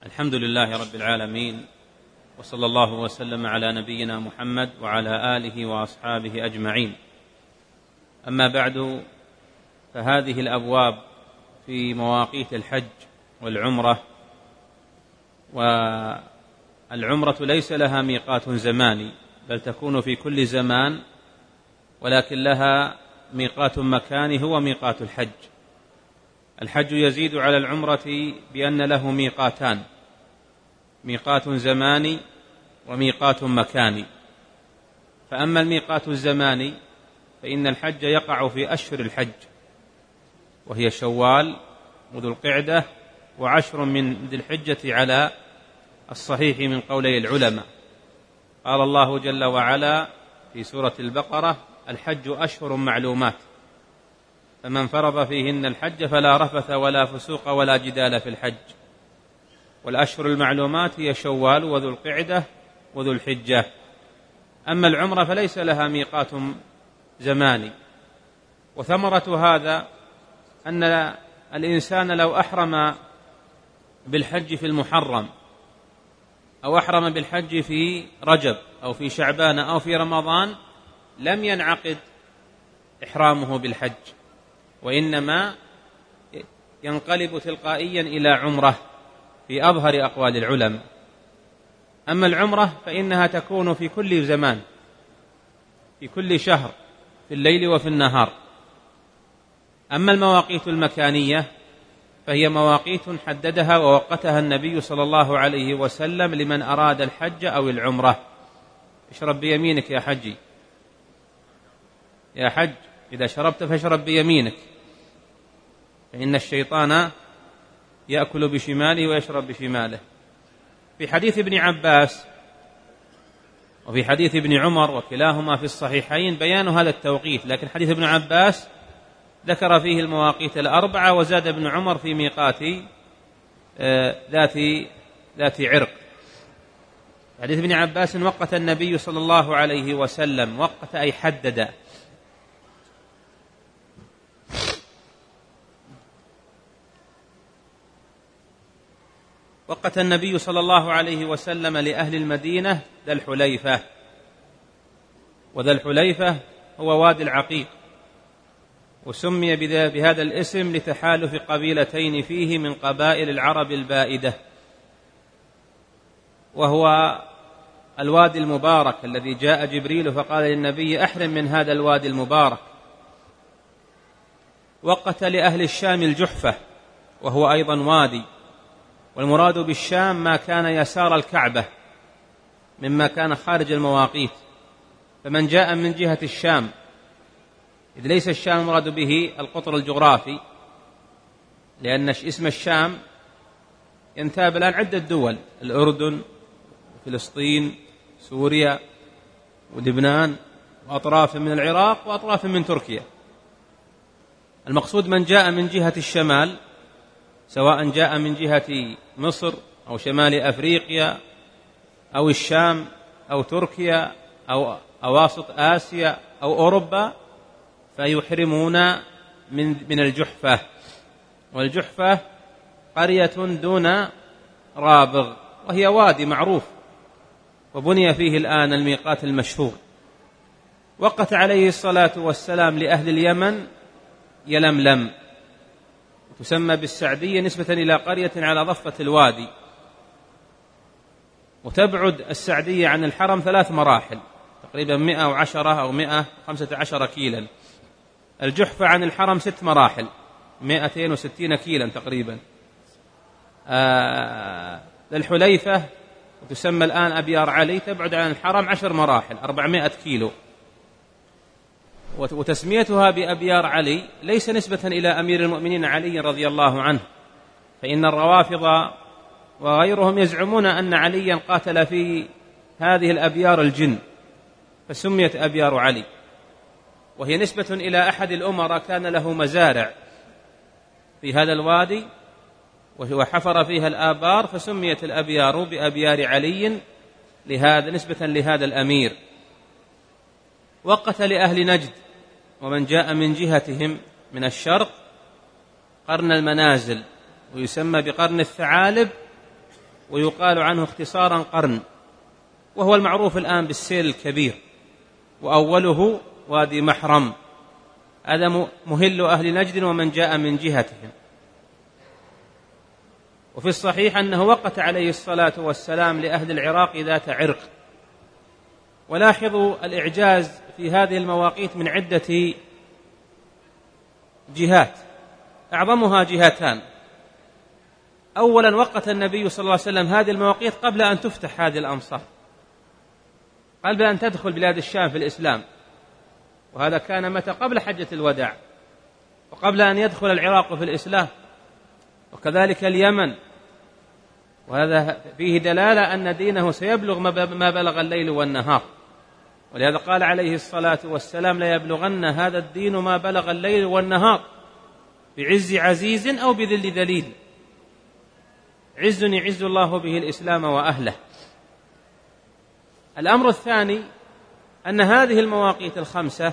الحمد لله رب العالمين، وصلى الله وسلم على نبينا محمد وعلى آله وأصحابه أجمعين. أما بعد، فهذه الأبواب في مواقيت الحج والعمرة. والعمرة ليس لها ميقات زماني، بل تكون في كل زمان، ولكن لها ميقات مكاني هو ميقات الحج. الحج يزيد على العمرة بأن له ميقاتان: ميقات زماني وميقات مكاني. فأما الميقات الزماني فإن الحج يقع في أشهر الحج، وهي شوال وذو القعدة وعشر من ذي الحجة على الصحيح من قولي العلماء. قال الله جل وعلا في سورة البقرة: الحج أشهر معلومات، فمن فرض فيهن الحج فلا رفث ولا فسوق ولا جدال في الحج. والأشهر المعلومات هي شوال وذو القعدة وذو الحجة. أما العمرة فليس لها ميقات زماني. وثمرة هذا أن الإنسان لو أحرم بالحج في المحرم، أو أحرم بالحج في رجب أو في شعبان أو في رمضان، لم ينعقد إحرامه بالحج، وإنما ينقلب تلقائيا إلى عمرة في أظهر أقوال العلماء. أما العمرة فإنها تكون في كل زمان، في كل شهر، في الليل وفي النهار. أما المواقيت المكانية فهي مواقيت حددها ووقتها النبي صلى الله عليه وسلم لمن أراد الحج أو العمرة. اشرب بيمينك يا حجي، يا حج، إذا شربت فاشرب بيمينك، فإن الشيطان يأكل بشماله ويشرب بشماله. في حديث ابن عباس وفي حديث ابن عمر، وكلاهما في الصحيحين، بيان هذا التوقيت، لكن حديث ابن عباس ذكر فيه المواقيت الأربعة، وزاد ابن عمر في ميقات ذات عرق. حديث ابن عباس: وقت النبي صلى الله عليه وسلم، وقت أي حدد. وقت النبي صلى الله عليه وسلم لأهل المدينة ذا الحليفة. وذا الحليفة هو وادي العقيق، وسمي بهذا الاسم لتحالف قبيلتين فيه من قبائل العرب البائدة، وهو الوادي المبارك الذي جاء جبريل فقال للنبي: أحرم من هذا الوادي المبارك. وقت لأهل الشام الجحفة، وهو أيضا وادي، والمراد بالشام ما كان يسار الكعبة مما كان خارج المواقيت. فمن جاء من جهة الشام، إذ ليس الشام المراد به القطر الجغرافي، لأن اسم الشام ينتاب الآن عدة دول: الأردن، فلسطين، سوريا، ولبنان، وأطراف من العراق، وأطراف من تركيا. المقصود من جاء من جهة الشمال، سواء جاء من جهة مصر أو شمال أفريقيا أو الشام أو تركيا أو أواسط آسيا أو أوروبا، فيحرمون من الجحفة. والجحفة قرية دون رابغ، وهي وادي معروف، وبني فيه الآن الميقات المشهور. وقت عليه الصلاة والسلام لأهل اليمن يلملم، تسمى بالسعدية نسبة إلى قرية على ضفة الوادي. وتبعد السعدية عن الحرم 3 مراحل، تقريبا 110 أو 115 كيلا. الجحفة عن الحرم 6 مراحل، 260 كيلا تقريبا. الحليفة وتسمى الآن أبيار علي تبعد عن الحرم 10 مراحل، 400 كيلو. وتسميتها بأبيار علي ليس نسبة إلى أمير المؤمنين علي رضي الله عنه، فإن الروافض وغيرهم يزعمون أن عليا قاتل في هذه الأبيار الجن، فسميت أبيار علي. وهي نسبة إلى أحد الأمراء كان له مزارع في هذا الوادي وحفر فيها الآبار، فسميت الأبيار بأبيار علي نسبة لهذا الأمير. وقت لأهل نجد ومن جاء من جهتهم من الشرق قرن المنازل، ويسمى بقرن الثعالب ويقال عنه اختصارا قرن، وهو المعروف الآن بالسيل الكبير، وأوله وادي محرم، هذا مهل أهل نجد ومن جاء من جهتهم. وفي الصحيح أنه وقت عليه الصلاة والسلام لأهل العراق ذات عرق. ولاحظوا الإعجاز في هذه المواقيت من عدة جهات، أعظمها جهتان. أولا، وقت النبي صلى الله عليه وسلم هذه المواقيت قبل أن تفتح هذه الأمصار، قبل أن تدخل بلاد الشام في الإسلام، وهذا كان متى؟ قبل حجة الوداع، وقبل أن يدخل العراق في الإسلام، وكذلك اليمن. وهذا فيه دلالة أن دينه سيبلغ ما بلغ الليل والنهار، ولهذا قال عليه الصلاة والسلام: لا يبلغن هذا الدين ما بلغ الليل والنهار، بعز عزيز أو بذل ذليل. عز يعز الله به الإسلام وأهله. الأمر الثاني أن هذه المواقيت الخمسة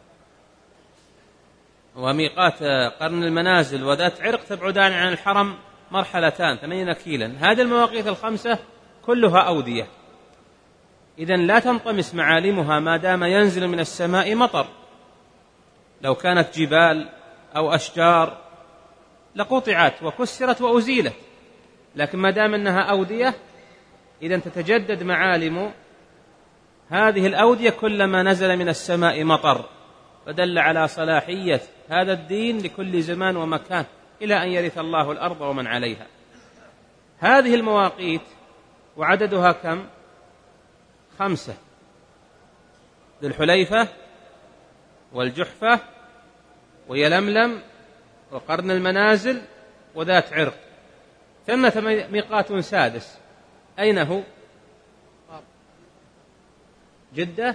وميقات قرن المنازل وذات عرق تبعدان عن الحرم مرحلتان 80 كيلا. هذه المواقيت الخمسة كلها أودية، إذن لا تنطمس معالمها ما دام ينزل من السماء مطر. لو كانت جبال أو أشجار لقطعت وكسرت وأزيلت، لكن ما دام أنها أودية إذن تتجدد معالم هذه الأودية كلما نزل من السماء مطر، فدل على صلاحية هذا الدين لكل زمان ومكان إلى أن يرث الله الأرض ومن عليها. هذه المواقيت وعددها كم؟ 5: ذو الحليفة والجحفة ويلملم وقرن المنازل وذات عرق. ثمة ميقات سادس، أين هو؟ جدة.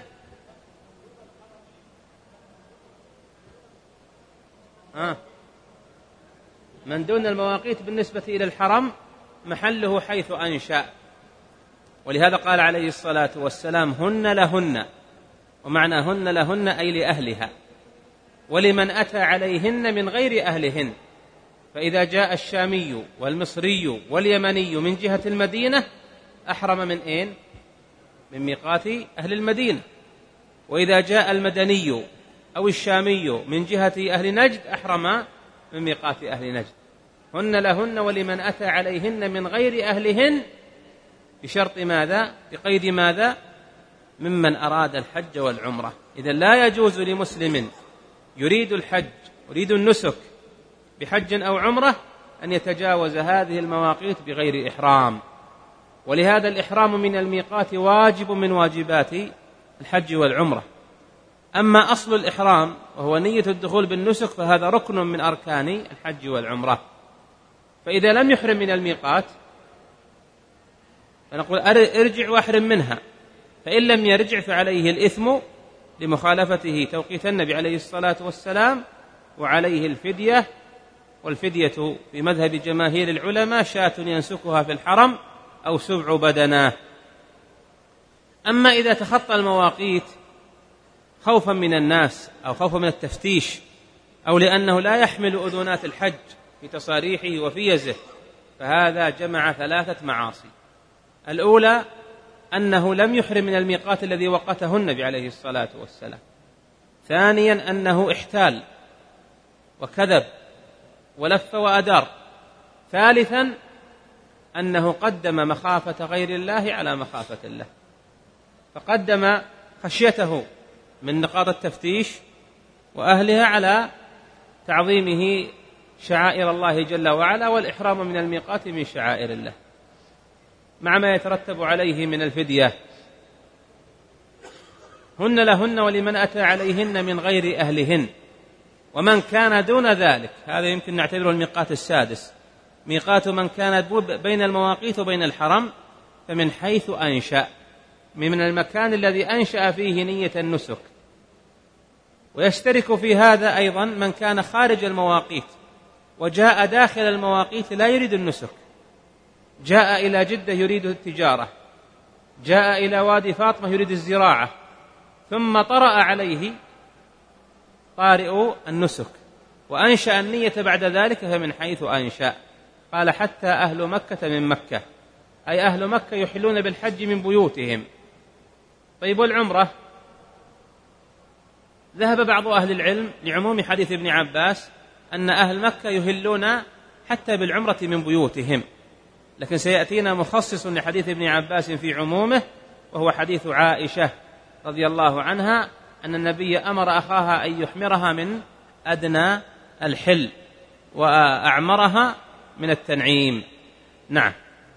من دون المواقيت بالنسبة إلى الحرم محله حيث أنشأ، ولهذا قال عليه الصلاة والسلام: هن لهن، ومعنى هن لهن أي لأهلها، ولمن أتى عليهن من غير أهلهن. فإذا جاء الشامي والمصري واليمني من جهة المدينة أحرم من أين؟ من ميقات أهل المدينة. وإذا جاء المدني أو الشامي من جهة أهل نجد أحرم من ميقات أهل نجد. هن لهن ولمن أتى عليهن من غير أهلهن، بشرط ماذا؟ بقيد ماذا؟ ممن أراد الحج والعمرة. إذا لا يجوز لمسلم يريد الحج يريد النسك بحج أو عمرة أن يتجاوز هذه المواقيت بغير إحرام. ولهذا الإحرام من الميقات واجب من واجبات الحج والعمرة. أما أصل الإحرام وهو نية الدخول بالنسك فهذا ركن من أركان الحج والعمرة. فإذا لم يحرم من الميقات فنقول ارجع واحرم منها، فإن لم يرجع فعليه الإثم لمخالفته توقيت النبي عليه الصلاة والسلام، وعليه الفدية. والفدية في مذهب جماهير العلماء شاة ينسكها في الحرم أو 7 بدناه. أما إذا تخطى المواقيت خوفا من الناس أو خوفا من التفتيش أو لأنه لا يحمل أذونات الحج في تصاريحه وفيزه، فهذا جمع 3 معاصي. الأولى أنه لم يحرم من الميقات الذي وقته النبي عليه الصلاة والسلام. ثانيا أنه احتال وكذب ولف وأدار. ثالثا أنه قدم مخافة غير الله على مخافة الله، فقدم خشيته من نقاط التفتيش وأهلها على تعظيمه شعائر الله جل وعلا، والإحرام من الميقات من شعائر الله مع ما يترتب عليه من الفدية. هن لهن ولمن أتى عليهن من غير أهلهن. ومن كان دون ذلك، هذا يمكن نعتبره الميقات السادس، ميقات من كان بين المواقيت وبين الحرم، فمن حيث أنشأ، من المكان الذي أنشأ فيه نية النسك. ويشترك في هذا أيضا من كان خارج المواقيت وجاء داخل المواقيت لا يريد النسك، جاء إلى جدة يريد التجارة، جاء إلى وادي فاطمة يريد الزراعة، ثم طرأ عليه طارئ النسك وأنشأ النية بعد ذلك، فمن حيث أنشأ. قال: حتى أهل مكة من مكة. أي أهل مكة يحلون بالحج من بيوتهم. طيب والعمرة؟ ذهب بعض أهل العلم لعموم حديث ابن عباس أن أهل مكة يهلون حتى بالعمرة من بيوتهم، لكن سيأتينا مخصص لحديث ابن عباس في عمومه، وهو حديث عائشة رضي الله عنها أن النبي أمر أخاها أن يحمرها من أدنى الحل وأعمرها من التنعيم. نعم.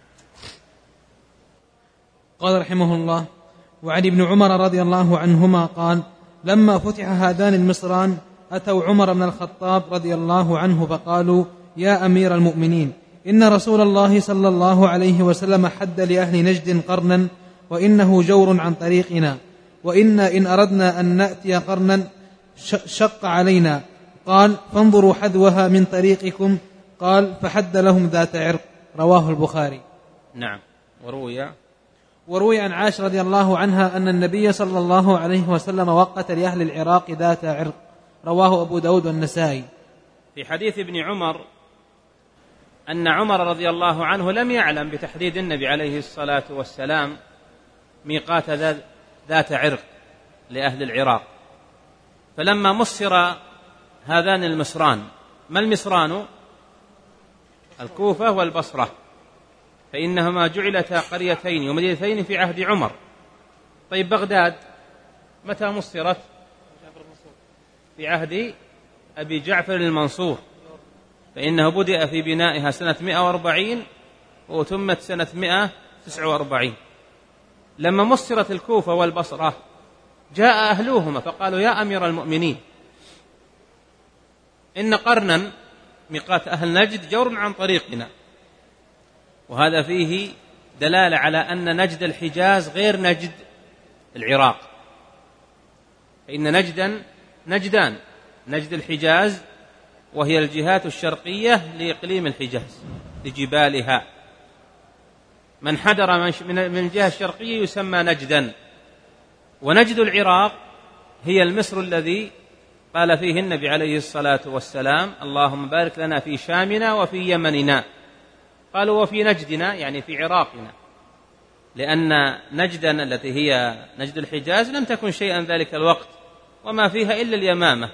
قال رحمه الله: وعن ابن عمر رضي الله عنهما قال: لما فتح هذان المصران أتوا عمر بن الخطاب رضي الله عنه فقالوا: يا أمير المؤمنين، إن رسول الله صلى الله عليه وسلم حد لأهل نجد قرنا، وإنه جور عن طريقنا، وإنا إن أردنا أن نأتي قرنا شق علينا. قال: فانظروا حذوها من طريقكم. قال: فحد لهم ذات عرق. رواه البخاري. نعم. وروي عن عائشة رضي الله عنها أن النبي صلى الله عليه وسلم وقت لأهل العراق ذات عرق. رواه أبو داود والنسائي. في حديث ابن عمر أن عمر رضي الله عنه لم يعلم بتحديد النبي عليه الصلاة والسلام ميقات ذات عرق لأهل العراق، فلما مصر هذان المصران، ما المصران؟ الكوفة والبصرة، فإنهما جعلتا قريتين ومدينتين في عهد عمر. طيب بغداد متى مصرت؟ في عهد أبي جعفر المنصور، فإنه بدأ في بنائها سنة 140 وتمت سنة 149. لما مصرت الكوفة والبصرة جاء أهلوهما فقالوا: يا أمير المؤمنين، إن قرنا ميقات أهل نجد جور عن طريقنا. وهذا فيه دلالة على أن نجد الحجاز غير نجد العراق، فإن نجدان: نجد الحجاز وهي الجهات الشرقية لإقليم الحجاز لجبالها، من حدر من الجهة الشرقية يسمى نجدا. ونجد العراق هي المصر الذي قال فيه النبي عليه الصلاة والسلام: اللهم بارك لنا في شامنا وفي يمننا. قالوا: وفي نجدنا، يعني في عراقنا، لأن نجدا التي هي نجد الحجاز لم تكن شيئا ذلك الوقت وما فيها إلا اليمامة.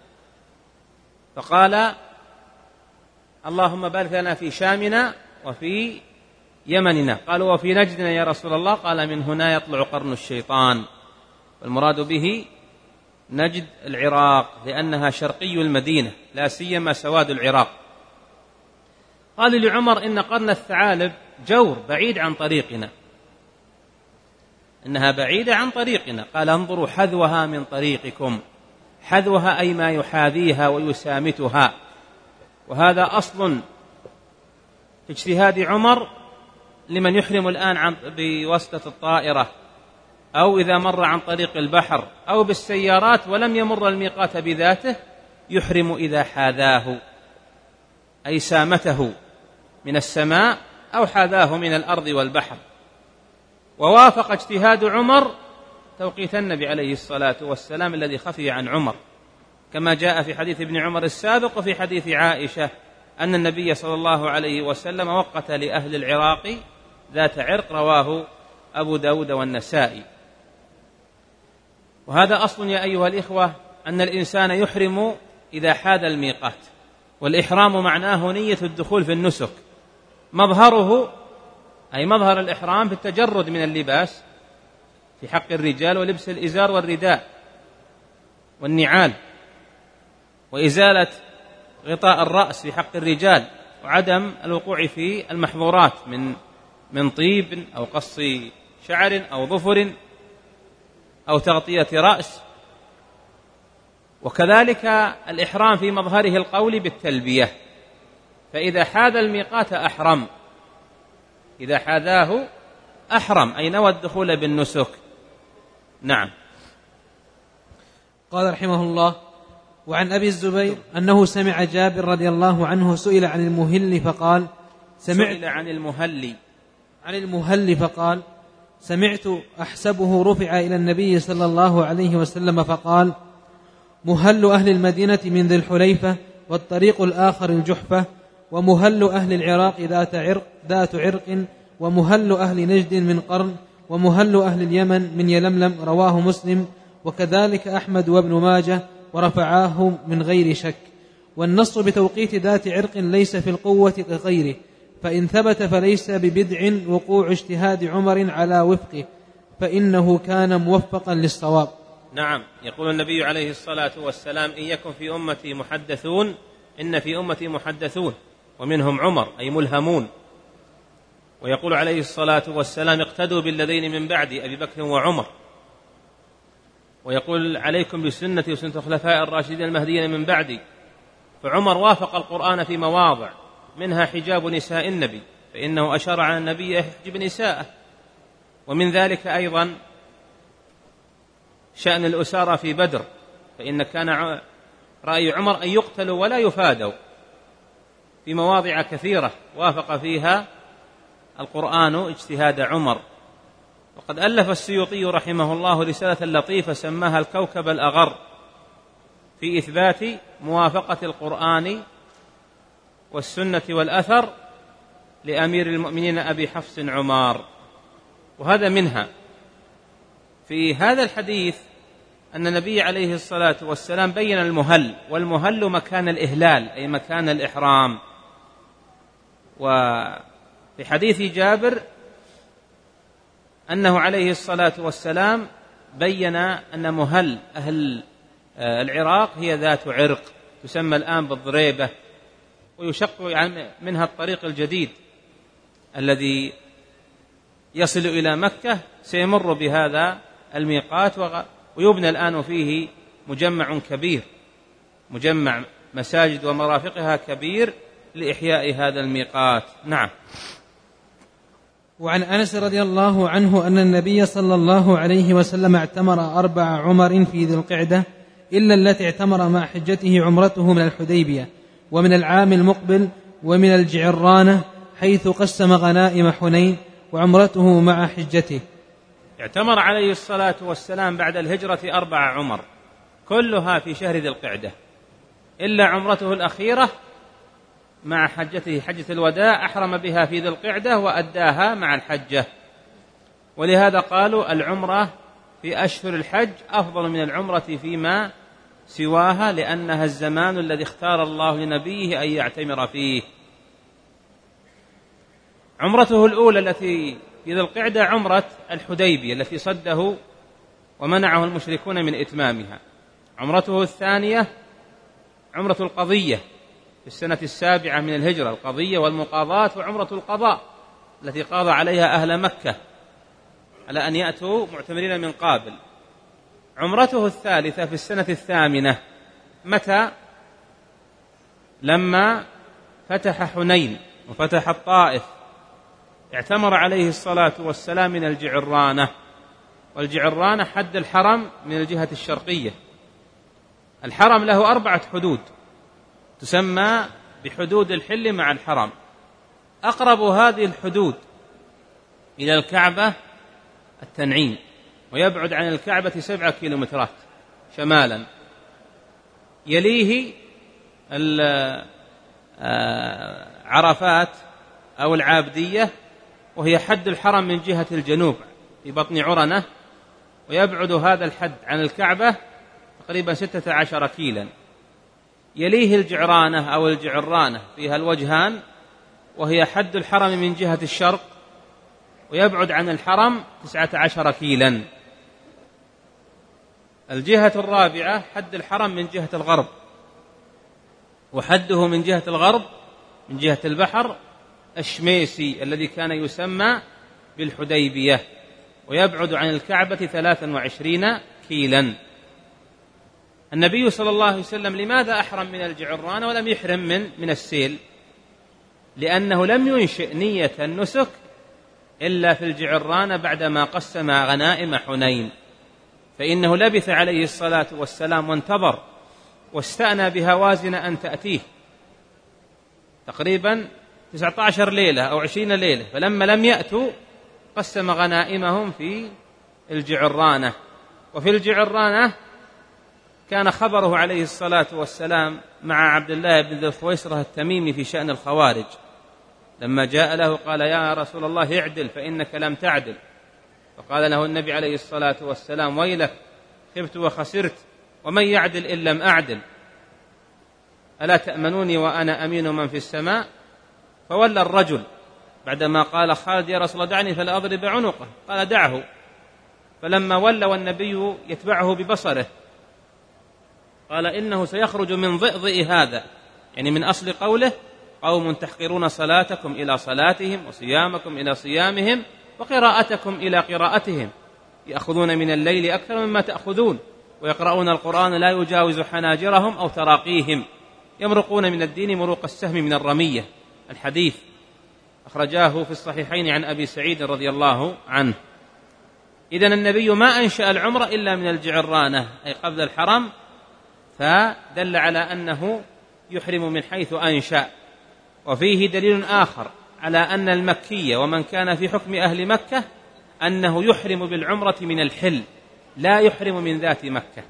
فقال: اللهم بارك لنا في شامنا وفي يمننا. قالوا: وفي نجدنا يا رسول الله؟ قال: من هنا يطلع قرن الشيطان. والمراد به نجد العراق لأنها شرقي المدينة، لا سيما سواد العراق. قال لعمر: إن قرن الثعالب جور بعيد عن طريقنا، إنها بعيدة عن طريقنا. قال: انظروا حذوها من طريقكم. حذوها أي ما يحاذيها ويسامتها، وهذا أصل في اجتهاد عمر لمن يحرم الآن بواسطة الطائرة، أو إذا مر عن طريق البحر أو بالسيارات ولم يمر الميقات بذاته، يحرم إذا حاذاه، أي سامته من السماء أو حاذاه من الأرض والبحر. ووافق اجتهاد عمر توقيت النبي عليه الصلاة والسلام الذي خفي عن عمر، كما جاء في حديث ابن عمر السابق وفي حديث عائشة أن النبي صلى الله عليه وسلم وقت لأهل العراق ذات عرق. رواه أبو داود والنسائي. وهذا أصل يا أيها الإخوة، أن الإنسان يحرم إذا حاذ الميقات، والإحرام معناه نية الدخول في النسك. مظهره أي مظهر الإحرام في التجرد من اللباس في حق الرجال، ولبس الإزار والرداء والنعال، وإزالة غطاء الرأس في حق الرجال، وعدم الوقوع في المحظورات من طيب أو قص شعر أو ظفر أو تغطية رأس. وكذلك الإحرام في مظهره القول بالتلبية، فإذا حاذ الميقات أحرم، إذا حاذاه أحرم، أي نوى الدخول بالنسك. نعم. قال رحمه الله: وعن أبي الزبير أنه سمع جابر رضي الله عنه سئل عن المهل فقال: سئل عن المهل فقال: سمعت أحسبه رفع إلى النبي صلى الله عليه وسلم فقال: مهل أهل المدينة من ذي الحليفة، والطريق الآخر الجحفة، ومهل أهل العراق ذات عرق ومهل أهل نجد من قرن، ومهل أهل اليمن من يلملم. رواه مسلم وكذلك أحمد وابن ماجه ورفعاه من غير شك. والنص بتوقيت ذات عرق ليس في القوة كغيره، فإن ثبت فليس ببدع وقوع اجتهاد عمر على وفقه، فإنه كان موفقا للصواب. نعم، يقول النبي عليه الصلاة والسلام: إن يكن في أمتي محدثون إن في أمتي محدثون ومنهم عمر، أي ملهمون. ويقول عليه الصلاة والسلام: اقتدوا بالذين من بعدي أبي بكر وعمر. ويقول: عليكم بسنتي وسنة الخلفاء الراشدين المهديين من بعدي. فعمر وافق القرآن في مواضع، منها حجاب نساء النبي، فإنه أشار على النبي يحجب نساءه. ومن ذلك أيضا شأن الأسارى في بدر، فإن كان رأي عمر أن يقتلوا ولا يفادوا، في مواضع كثيرة وافق فيها القرآن اجتهاد عمر. وقد ألف السيوطي رحمه الله رسالة لطيفة سماها الكوكب الأغر في إثبات موافقة القرآن والسنة والأثر لأمير المؤمنين أبي حفص عمار. وهذا منها. في هذا الحديث أن النبي عليه الصلاة والسلام بين المهل، والمهل مكان الإهلال أي مكان الإحرام. وفي حديث جابر أنه عليه الصلاة والسلام بين أن مهل أهل العراق هي ذات عرق تسمى الآن بالضريبة، ويشق منها الطريق الجديد الذي يصل إلى مكة، سيمر بهذا الميقات، ويبنى الآن فيه مجمع كبير، مجمع مساجد ومرافقها كبير لإحياء هذا الميقات. نعم. وعن أنس رضي الله عنه أن النبي صلى الله عليه وسلم اعتمر 4 عمر في ذي القعدة، إلا التي اعتمر مع حجته عمرته من الحديبية ومن العام المقبل ومن الجعرانة حيث قسم غنائم حنين، وعمرته مع حجته. اعتمر عليه الصلاة والسلام بعد الهجرة 4 عمر كلها في شهر ذي القعدة، إلا عمرته الأخيرة مع حجته حجة الوداع أحرم بها في ذي القعدة وأداها مع الحجة. ولهذا قالوا العمرة في أشهر الحج أفضل من العمرة فيما سواها، لأنها الزمان الذي اختار الله لنبيه أن يعتمر فيه. عمرته الأولى التي في ذي القعدة عمرة الحديبية التي صده ومنعه المشركون من إتمامها. عمرته الثانية عمرة القضية في السنة 7 من الهجرة، القضية والمقاضاة، وعمرة القضاء التي قاضى عليها أهل مكة على أن يأتوا معتمرين من قابل. عمرته الثالثة في السنة 8 متى؟ لما فتح حنين وفتح الطائف، اعتمر عليه الصلاة والسلام من الجعرانة، والجعرانة حد الحرم من الجهة الشرقية. الحرم له 4 حدود تسمى بحدود الحل مع الحرم. أقرب هذه الحدود إلى الكعبة التنعيم، ويبعد عن الكعبة 7 كيلومترات شمالا. يليه عرفات أو العابدية، وهي حد الحرم من جهة الجنوب في بطن عرنة، ويبعد هذا الحد عن الكعبة تقريبا 16 كيلا. يليه الجعرانة أو الجعرانة فيها الوجهان، وهي حد الحرم من جهة الشرق، ويبعد عن الحرم 19 كيلا. الجهة الرابعة حد الحرم من جهة الغرب، وحده من جهة الغرب من جهة البحر الشميسي الذي كان يسمى بالحديبية، ويبعد عن الكعبة 23 كيلا. النبي صلى الله عليه وسلم لماذا أحرم من الجعرانة ولم يحرم من السيل؟ لأنه لم ينشئ نية النسك إلا في الجعرانة بعدما قسم غنائم حنين، فإنه لبث عليه الصلاة والسلام وانتظر واستأنى بهوازن أن تأتيه تقريبا 19 ليلة أو 20 ليلة، فلما لم يأتوا قسم غنائمهم في الجعرانة. وفي الجعرانة كان خبره عليه الصلاة والسلام مع عبد الله بن ذي الخويصرة التميمي في شأن الخوارج، لما جاء له قال يا رسول الله اعدل فإنك لم تعدل، فقال له النبي عليه الصلاة والسلام ويلك خبت وخسرت، ومن يعدل إن لم أعدل، ألا تأمنوني وأنا أمين من في السماء؟ فولى الرجل بعدما قال خالد يا رسول الله دعني فلا أضرب عنقه، قال دعه، فلما ولى والنبي يتبعه ببصره قال إنه سيخرج من ضئضئ هذا، يعني من أصل قوله قوم تحقرون صلاتكم إلى صلاتهم وصيامكم إلى صيامهم وقراءتكم إلى قراءتهم، يأخذون من الليل أكثر مما تأخذون ويقرؤون القرآن لا يجاوز حناجرهم أو تراقيهم، يمرقون من الدين مروق السهم من الرمية. الحديث أخرجاه في الصحيحين عن أبي سعيد رضي الله عنه. إذن النبي ما أنشأ العمرة إلا من الجعرانة أي قبل الحرم، فدل على أنه يحرم من حيث أنشأ. وفيه دليل آخر على أن المكية ومن كان في حكم أهل مكة أنه يحرم بالعمرة من الحل لا يحرم من ذات مكة.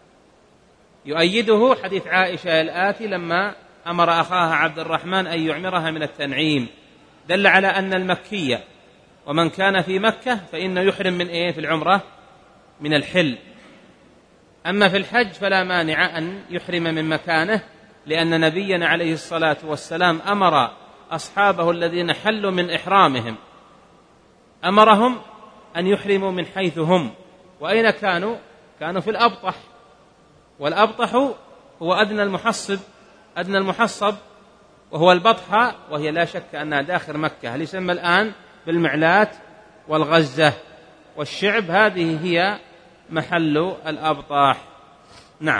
يؤيده حديث عائشة الآتي لما أمر أخاها عبد الرحمن أن يعمرها من التنعيم، دل على أن المكية ومن كان في مكة فإنه يحرم من في العمرة من الحل. أما في الحج فلا مانع أن يحرم من مكانه، لأن نبينا عليه الصلاة والسلام أمر أصحابه الذين حلوا من إحرامهم أمرهم أن يحرموا من حيث هم. وأين كانوا؟ كانوا في الأبطح، والأبطح هو أدنى المحصب وهو البطحة، وهي لا شك أنها داخل مكة، هل يسمى الآن بالمعلات والغزة والشعب، هذه هي محل الأبطاح. نعم.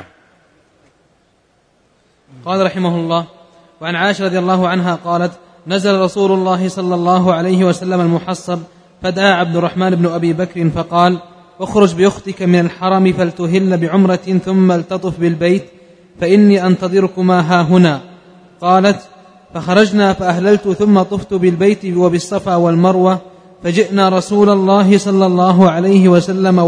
قال رحمه الله: وعن عائشة رضي الله عنها قالت: نزل رسول الله صلى الله عليه وسلم المحصب، فدعا عبد الرحمن بن أبي بكر فقال: اخرج بأختك من الحرم فلتهل بعمرة ثم التطف بالبيت فإني أنتظركما ها هنا. قالت: فخرجنا فأهللت ثم طفت بالبيت وبالصفا والمروة، فجئنا رسول الله صلى الله عليه وسلم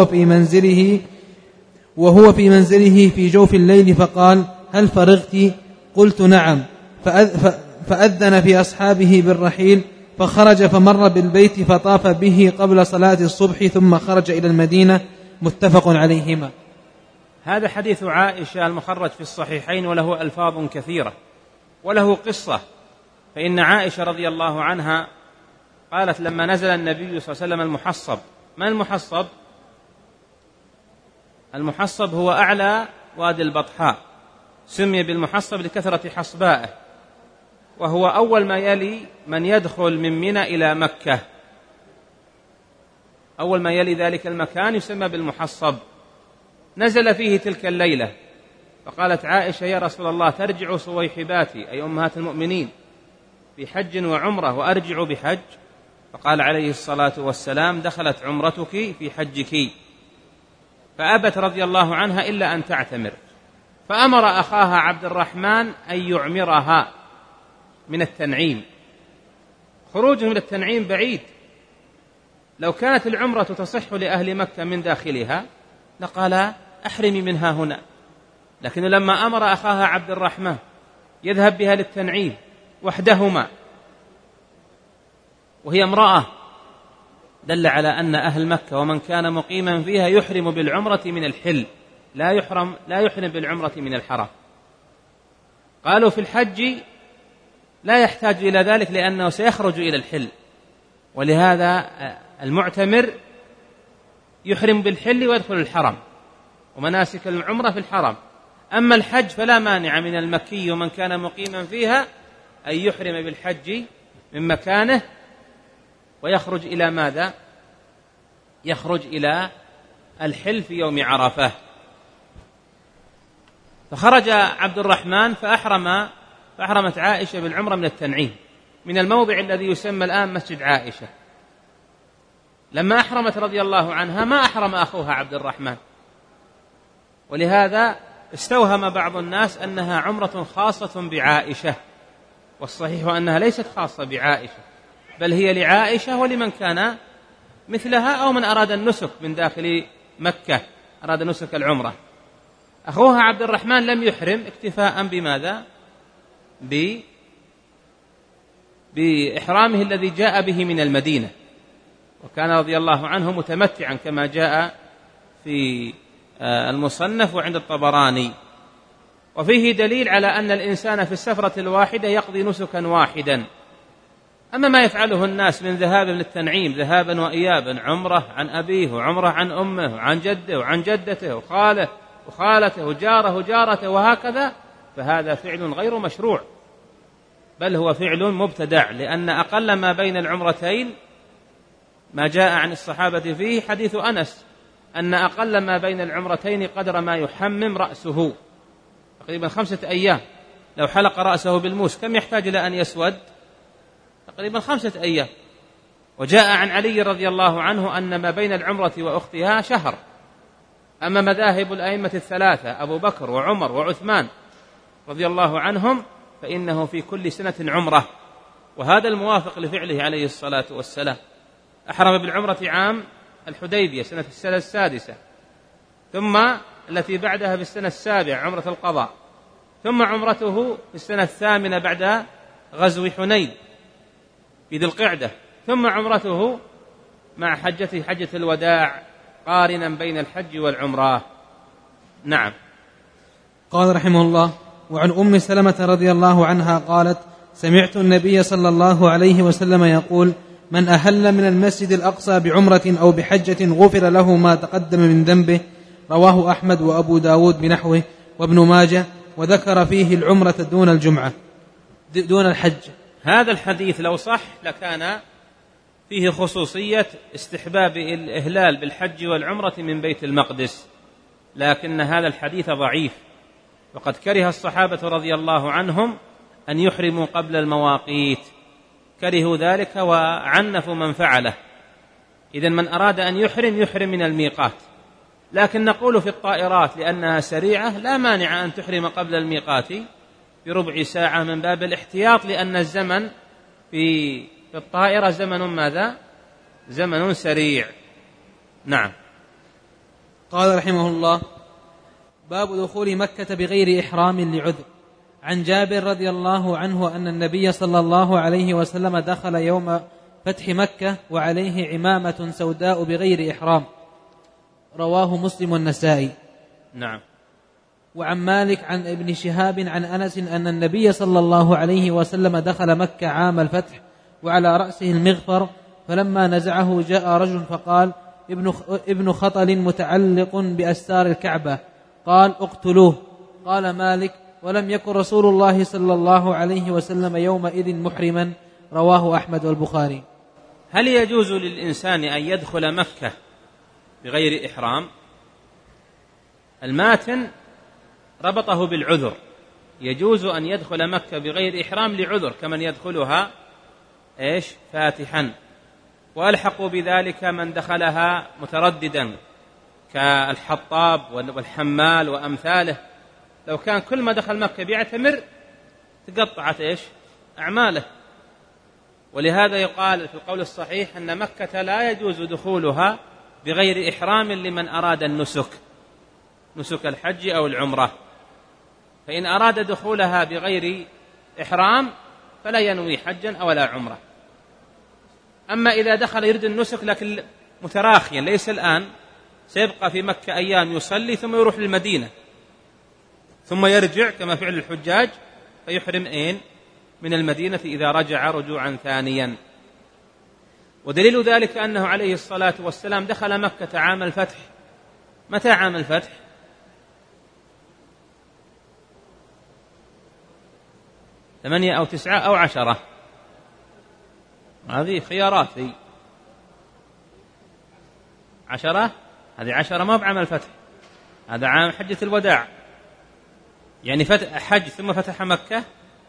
وهو في منزله في جوف الليل، فقال: هل فرغت؟ قلت: نعم. فأذن في أصحابه بالرحيل، فخرج فمر بالبيت فطاف به قبل صلاة الصبح ثم خرج إلى المدينة. متفق عليهما. هذا حديث عائشة المخرج في الصحيحين، وله ألفاظ كثيرة وله قصة. فإن عائشة رضي الله عنها قالت لما نزل النبي صلى الله عليه وسلم المحصب. ما المحصب؟ المحصب هو أعلى وادي البطحاء، سمي بالمحصب لكثرة حصبائه، وهو أول ما يلي من يدخل من منى إلى مكة، أول ما يلي ذلك المكان يسمى بالمحصب. نزل فيه تلك الليلة، فقالت عائشة: يا رسول الله ترجع صويحباتي أي أمهات المؤمنين في حج وعمرة وأرجع بحج؟ فقال عليه الصلاة والسلام: دخلت عمرتك في حجك. فأبت رضي الله عنها إلا أن تعتمر، فأمر أخاها عبد الرحمن أن يعمرها من التنعيم. خروجه من التنعيم بعيد، لو كانت العمرة تصح لأهل مكة من داخلها لقال: أحرمي منها هنا، لكن لما أمر أخاها عبد الرحمن يذهب بها للتنعيم وحدهما وهي امرأة، دل على أن أهل مكة ومن كان مقيما فيها يحرم بالعمرة من الحل، لا يحرم بالعمرة من الحرم. قالوا في الحج لا يحتاج إلى ذلك لأنه سيخرج إلى الحل، ولهذا المعتمر يحرم بالحل ويدخل الحرم، ومناسك العمرة في الحرم. أما الحج فلا مانع من المكي ومن كان مقيما فيها أن يحرم بالحج من مكانه ويخرج إلى ماذا؟ يخرج إلى الحل في يوم عرفة. فخرج عبد الرحمن فأحرمت عائشة بالعمرة من التنعيم، من الموضع الذي يسمى الآن مسجد عائشة. لما أحرمت رضي الله عنها ما أحرم أخوها عبد الرحمن، ولهذا استوهم بعض الناس أنها عمرة خاصة بعائشة، والصحيح أنها ليست خاصة بعائشة، بل هي لعائشة ولمن كان مثلها أو من أراد النسك من داخل مكة، أراد نسك العمرة. أخوها عبد الرحمن لم يحرم اكتفاء بماذا؟ بإحرامه الذي جاء به من المدينة، وكان رضي الله عنه متمتعا كما جاء في المصنف وعند الطبراني. وفيه دليل على أن الإنسان في السفرة الواحدة يقضي نسكا واحدا. أما ما يفعله الناس من ذهاب للتنعيم ذهابا وإيابا، عمرة عن أبيه وعمرة عن أمه وعن جده وعن جدته وخاله وخالته وجاره وجارته وهكذا، فهذا فعل غير مشروع، بل هو فعل مبتدع، لأن أقل ما بين العمرتين ما جاء عن الصحابة فيه حديث أنس أن أقل ما بين العمرتين قدر ما يحمم رأسه، تقريبا 5 أيام. لو حلق رأسه بالموس كم يحتاج إلى أن يسود؟ تقريبا 5 أيام. وجاء عن علي رضي الله عنه أن ما بين العمرة وأختها شهر. أما مذاهب الأئمة الثلاثة أبو بكر وعمر وعثمان رضي الله عنهم فإنه في كل سنة عمرة، وهذا الموافق لفعله عليه الصلاة والسلام. أحرم بالعمرة عام الحديبية سنة السنة 6، ثم التي بعدها في السنة 7 عمرة القضاء، ثم عمرته في السنة 8 بعد غزو حنين في ذي القعدة، ثم عمرته مع حجة الوداع قارنا بين الحج والعمرة. نعم. قال رحمه الله: وعن أم سلمة رضي الله عنها قالت: سمعت النبي صلى الله عليه وسلم يقول: من أهل من المسجد الأقصى بعمرة أو بحجة غفر له ما تقدم من ذنبه. رواه أحمد وأبو داود بنحوه وابن ماجه، وذكر فيه العمرة دون الجمعة دون الحج. هذا الحديث لو صح لكان فيه خصوصية استحباب الإهلال بالحج والعمرة من بيت المقدس، لكن هذا الحديث ضعيف، وقد كره الصحابة رضي الله عنهم أن يحرموا قبل المواقيت، كرهوا ذلك وعنفوا من فعله. إذن من أراد أن يحرم من الميقات، لكن نقول في الطائرات لأنها سريعة لا مانع أن تحرم قبل الميقات بربع ساعة من باب الاحتياط، لأن الزمن في الطائرة زمن ماذا؟ زمن سريع. نعم. قال رحمه الله: باب دخول مكة بغير إحرام لعذر. عن جابر رضي الله عنه أن النبي صلى الله عليه وسلم دخل يوم فتح مكة وعليه عمامة سوداء بغير إحرام. رواه مسلم والنسائي. نعم. وعن مالك عن ابن شهاب عن أنس أن النبي صلى الله عليه وسلم دخل مكة عام الفتح وعلى رأسه المغفر، فلما نزعه جاء رجل فقال: ابن خطل متعلق بأستار الكعبة، قال: اقتلوه. قال مالك: ولم يكن رسول الله صلى الله عليه وسلم يومئذ محرما. رواه أحمد والبخاري. هل يجوز للإنسان أن يدخل مكة بغير إحرام؟ الماتن ربطه بالعذر، يجوز أن يدخل مكة بغير إحرام لعذر كمن يدخلها فاتحا، وألحقوا بذلك من دخلها مترددا كالحطاب والحمال وأمثاله. لو كان كل ما دخل مكة بيعتمر تقطعت أعماله. ولهذا يقال في القول الصحيح أن مكة لا يجوز دخولها بغير إحرام لمن أراد النسك، نسك الحج أو العمرة. فإن أراد دخولها بغير إحرام فلا ينوي حجا أو لا عمرة. أما إذا دخل يريد النسك لكن متراخيا ليس الآن، سيبقى في مكة أيام يصلي ثم يروح للمدينة ثم يرجع كما فعل الحجاج، فيحرم من المدينة إذا رجع رجوعا ثانيا. ودليل ذلك أنه عليه الصلاة والسلام دخل مكة عام الفتح. متى عام الفتح؟ 8 أو 9 أو 10، هذه خيارات. 10، هذه 10 ما بعام الفتح، هذا عام حجة الوداع، يعني حج ثم فتح مكة.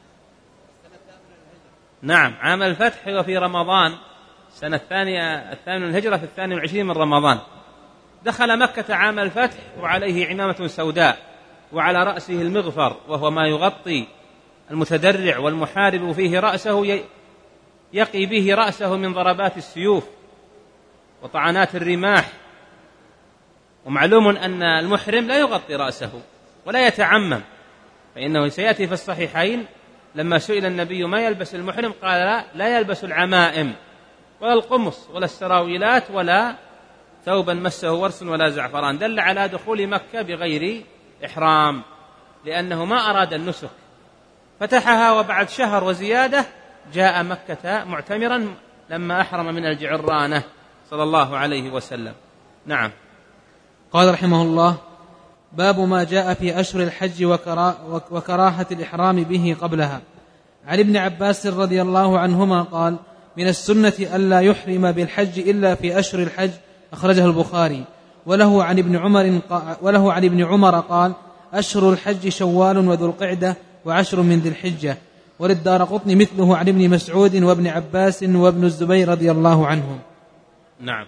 نعم، عام الفتح هو في رمضان سنة الثانية من الهجرة في 22 من رمضان. دخل مكة عام الفتح وعليه عمامة سوداء وعلى رأسه المغفر، وهو ما يغطي المتدرع والمحارب فيه رأسه، يقي به رأسه من ضربات السيوف وطعنات الرماح. ومعلوم أن المحرم لا يغطي رأسه ولا يتعمم، فإنه سيأتي في الصحيحين لما سئل النبي ما يلبس المحرم قال لا يلبس العمائم ولا القمص ولا السراويلات ولا ثوبا مسه ورس ولا زعفران، دل على دخول مكة بغير إحرام لأنه ما أراد النسك، فتحها وبعد شهر وزيادة جاء مكة معتمرا لما أحرم من الجعرانة صلى الله عليه وسلم. نعم. قال رحمه الله: باب ما جاء في أشهر الحج وكراهة الإحرام به قبلها. عن ابن عباس رضي الله عنهما قال: من السنة ألا يحرم بالحج إلا في أشهر الحج، أخرجه البخاري. وله عن ابن عمر قال: أشهر الحج شوال وذو القعدة وعشر من ذي الحجة. وللدارقطني مثله عن ابن مسعود وابن عباس وابن الزبير رضي الله عنهم. نعم.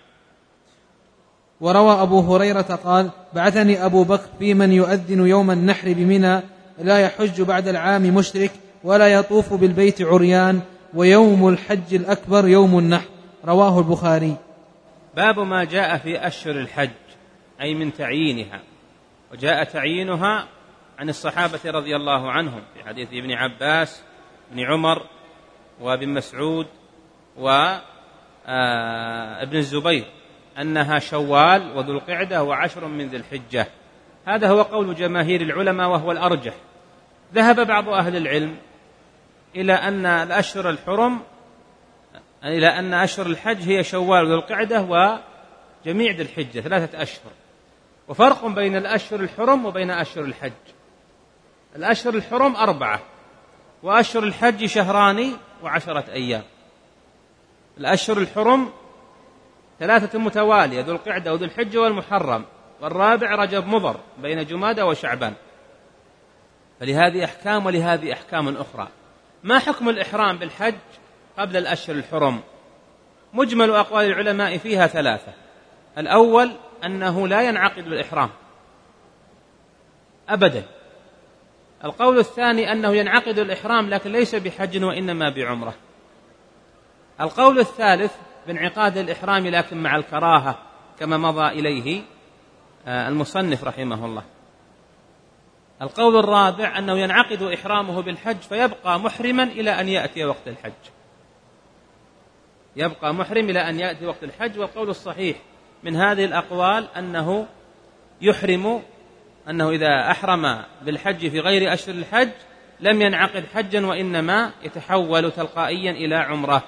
وروى أبو هريرة قال: بعثني أبو بكر في من يؤذن يوم النحر بمنى لا يحج بعد العام مشرك ولا يطوف بالبيت عريان، ويوم الحج الأكبر يوم النحر. رواه البخاري. باب ما جاء في أشهر الحج أي من تعيينها، وجاء تعيينها عن الصحابة رضي الله عنهم في حديث ابن عباس ابن عمر وابن مسعود وابن الزبير أنها شوال وذو القعدة وعشر من ذي الحجة. هذا هو قول جماهير العلماء وهو الأرجح. ذهب بعض أهل العلم إلى أن أشهر الحج هي شوال وذو القعدة وجميع ذي الحجة 3 أشهر، وفرق بين الأشهر الحرم وبين أشهر الحج. الأشهر الحرم 4، وأشهر الحج 2 و10 أيام. الأشهر الحرم 3 متوالية، ذو القعدة وذو الحجة والمحرم، والرابع رجب مضر بين جمادى وشعبان. فلهذه أحكام ولهذه أحكام أخرى. ما حكم الإحرام بالحج قبل الأشهر الحرم؟ مجمل أقوال العلماء فيها 3. الأول أنه لا ينعقد الإحرام أبدا. القول الثاني أنه ينعقد الإحرام لكن ليس بحج وإنما بعمرة. القول الثالث بانعقاد الإحرام لكن مع الكراهة كما مضى إليه المصنف رحمه الله. القول الرابع أنه ينعقد إحرامه بالحج فيبقى محرما إلى أن يأتي وقت الحج، يبقى محرم إلى أن يأتي وقت الحج. والقول الصحيح من هذه الأقوال أنه يحرم، أنه إذا أحرم بالحج في غير أشهر الحج لم ينعقد حجا وإنما يتحول تلقائيا إلى عمرة.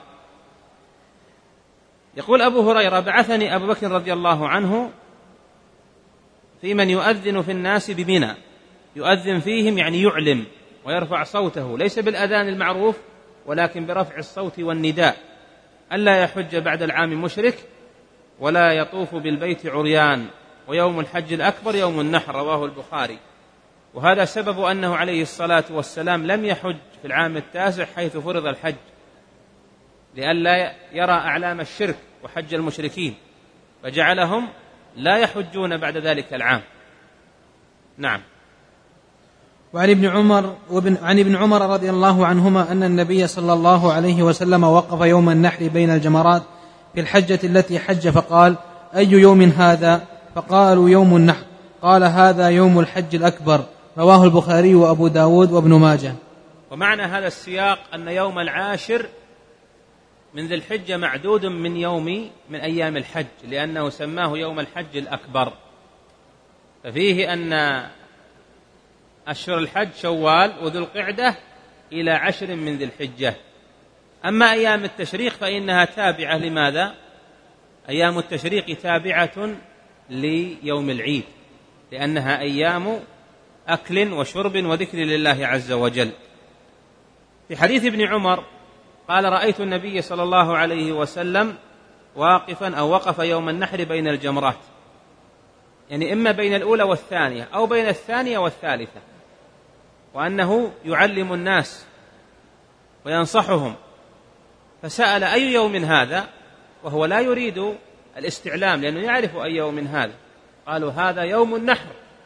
يقول أبو هريرة: بعثني أبو بكر رضي الله عنه في من يؤذن في الناس بمنى. يؤذن فيهم يعني يعلم ويرفع صوته، ليس بالأذان المعروف ولكن برفع الصوت والنداء، ألا يحج بعد العام مشرك ولا يطوف بالبيت عريان، ويوم الحج الأكبر يوم النحر. رواه البخاري. وهذا سبب أنه عليه الصلاة والسلام لم يحج في العام 9 حيث فرض الحج، لئلا يرى أعلام الشرك وحج المشركين، فجعلهم لا يحجون بعد ذلك العام. نعم. وعن ابن عمر رضي الله عنهما أن النبي صلى الله عليه وسلم وقف يوم النحر بين الجمرات في الحجة التي حج فقال: أي يوم هذا؟ فقالوا: يوم النحر. قال: هذا يوم الحج الأكبر. رواه البخاري وأبو داود وابن ماجه. ومعنى هذا السياق أن يوم 10 من ذي الحجة معدود من أيام الحج، لأنه سماه يوم الحج الأكبر. ففيه أن أشهر الحج شوال وذو القعدة إلى 10 من ذي الحجة. أما أيام التشريق فإنها تابعة. لماذا؟ أيام التشريق تابعة ليوم العيد، لأنها أيام أكل وشرب وذكر لله عز وجل. في حديث ابن عمر قال: رأيت النبي صلى الله عليه وسلم واقفا أو وقف يوم النحر بين الجمرات، يعني إما بين الأولى والثانية أو بين الثانية والثالثة، وأنه يعلم الناس وينصحهم. فسأل: أي يوم هذا؟ وهو لا يريد الاستعلام لأنه يعرف أي يوم هذا. قالوا: هذا يوم النحر.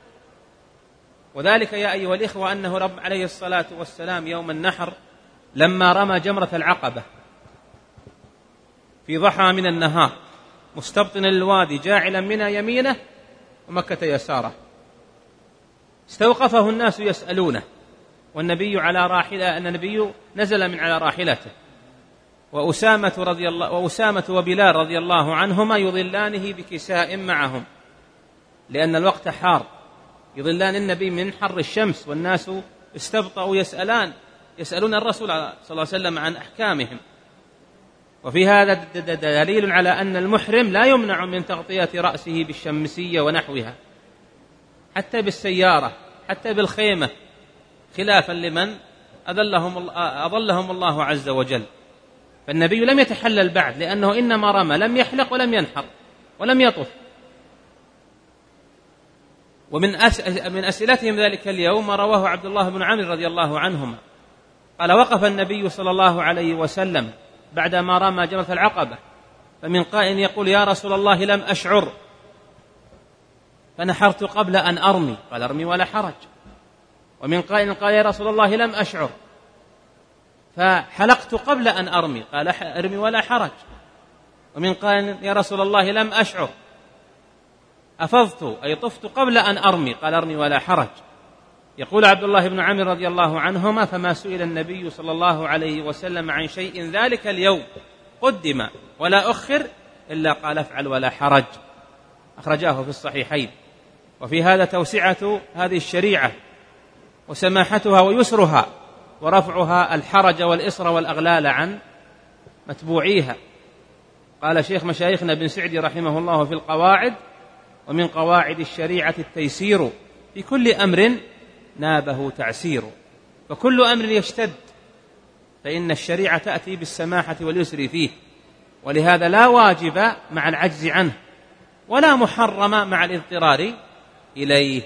وذلك يا أيها الإخوة أنه رب عليه الصلاة والسلام يوم النحر لما رمى جمرة العقبة في ضحى من النهار مستبطنا الوادي جاعلا منى يمينه ومكة يساره، استوقفه الناس يسألونه: والنبي على راحلة، أن النبي نزل من على راحلته، وأسامة وبلال رضي الله عنهما يظلانه بكساء معهم، لأن الوقت حار، يظلان النبي من حر الشمس، والناس استبطأوا يسألون الرسول صلى الله عليه وسلم عن أحكامهم. وفي هذا دليل على أن المحرم لا يمنع من تغطية رأسه بالشمسية ونحوها، حتى بالسيارة، حتى بالخيمة، خلافا لمن أضلهم الله عز وجل. فالنبي لم يتحلل بعد، لأنه إنما رمى، لم يحلق ولم ينحر ولم يطف. ومن أسئلتهم ذلك اليوم ما رواه عبد الله بن عمرو رضي الله عنهما قال: وقف النبي صلى الله عليه وسلم بعدما رمى جمرة العقبة، فمن قائل يقول: يا رسول الله لم أشعر فنحرت قبل أن أرمي، قال: ارمي ولا حرج. ومن قائل قال: يا رسول الله لم أشعر فحلقت قبل أن أرمي، قال: ارمي ولا حرج. ومن قائل: يا رسول الله لم أشعر أفضت أي طفت قبل أن أرمي، قال: ارمي ولا حرج. يقول عبد الله بن عمرو رضي الله عنهما: فما سئل النبي صلى الله عليه وسلم عن شيء ذلك اليوم قدم ولا أخر إلا قال: افعل ولا حرج. أخرجاه في الصحيحين. وفي هذا توسعة هذه الشريعة وسماحتها ويسرها ورفعها الحرج والإصر والأغلال عن متبوعيها. قال شيخ مشايخنا بن سعدي رحمه الله في القواعد: ومن قواعد الشريعة التيسير في كل أمر نابه تعسير، فكل أمر يشتد فإن الشريعة تأتي بالسماحة واليسر فيه، ولهذا لا واجب مع العجز عنه ولا محرم مع الاضطرار إليه.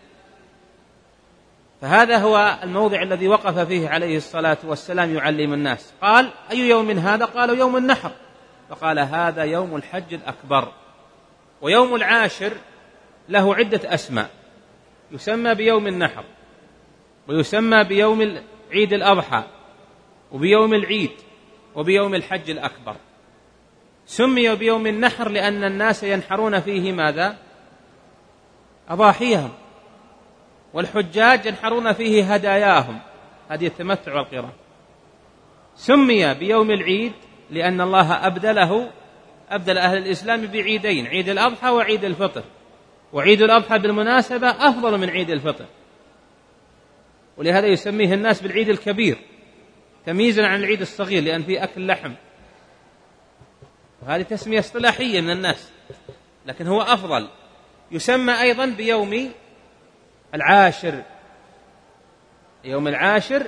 فهذا هو الموضع الذي وقف فيه عليه الصلاة والسلام يعلم الناس. قال: أي يوم هذا؟ قالوا: يوم النحر. فقال: هذا يوم الحج الأكبر. ويوم العاشر له عدة أسماء، يسمى بيوم النحر، ويسمى بيوم عيد الأضحى، وبيوم العيد، وبيوم الحج الأكبر. سمي بيوم النحر لأن الناس ينحرون فيه ماذا؟ أضاحيهم، والحجاج ينحرون فيه هداياهم، هدي التمتع والقران. سمي بيوم العيد لأن الله أبدل أهل الإسلام بعيدين: عيد الأضحى وعيد الفطر، وعيد الأضحى بالمناسبة أفضل من عيد الفطر، ولهذا يسميه الناس بالعيد الكبير تمييزا عن العيد الصغير، لأن فيه أكل لحم، وهذه تسمية اصطلاحية من الناس، لكن هو أفضل. يسمى أيضا بيوم العاشر، يوم العاشر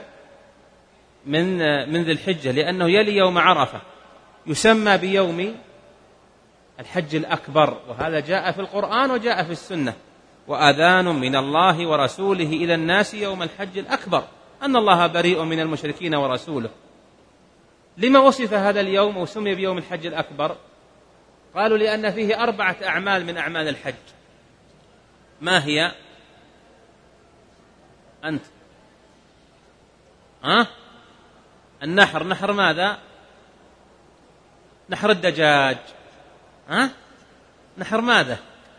من ذي الحجة، لأنه يلي يوم عرفة. يسمى بيوم الحج الأكبر، وهذا جاء في القرآن وجاء في السنة: وأذان من الله ورسوله إلى الناس يوم الحج الأكبر أن الله بريء من المشركين ورسوله. لما وصف هذا اليوم وسمي بيوم الحج الأكبر؟ قالوا: لأن فيه 4 أعمال من أعمال الحج. ما هي؟ أنت النحر. نحر ماذا؟ نحر الدجاج. نحر ماذا؟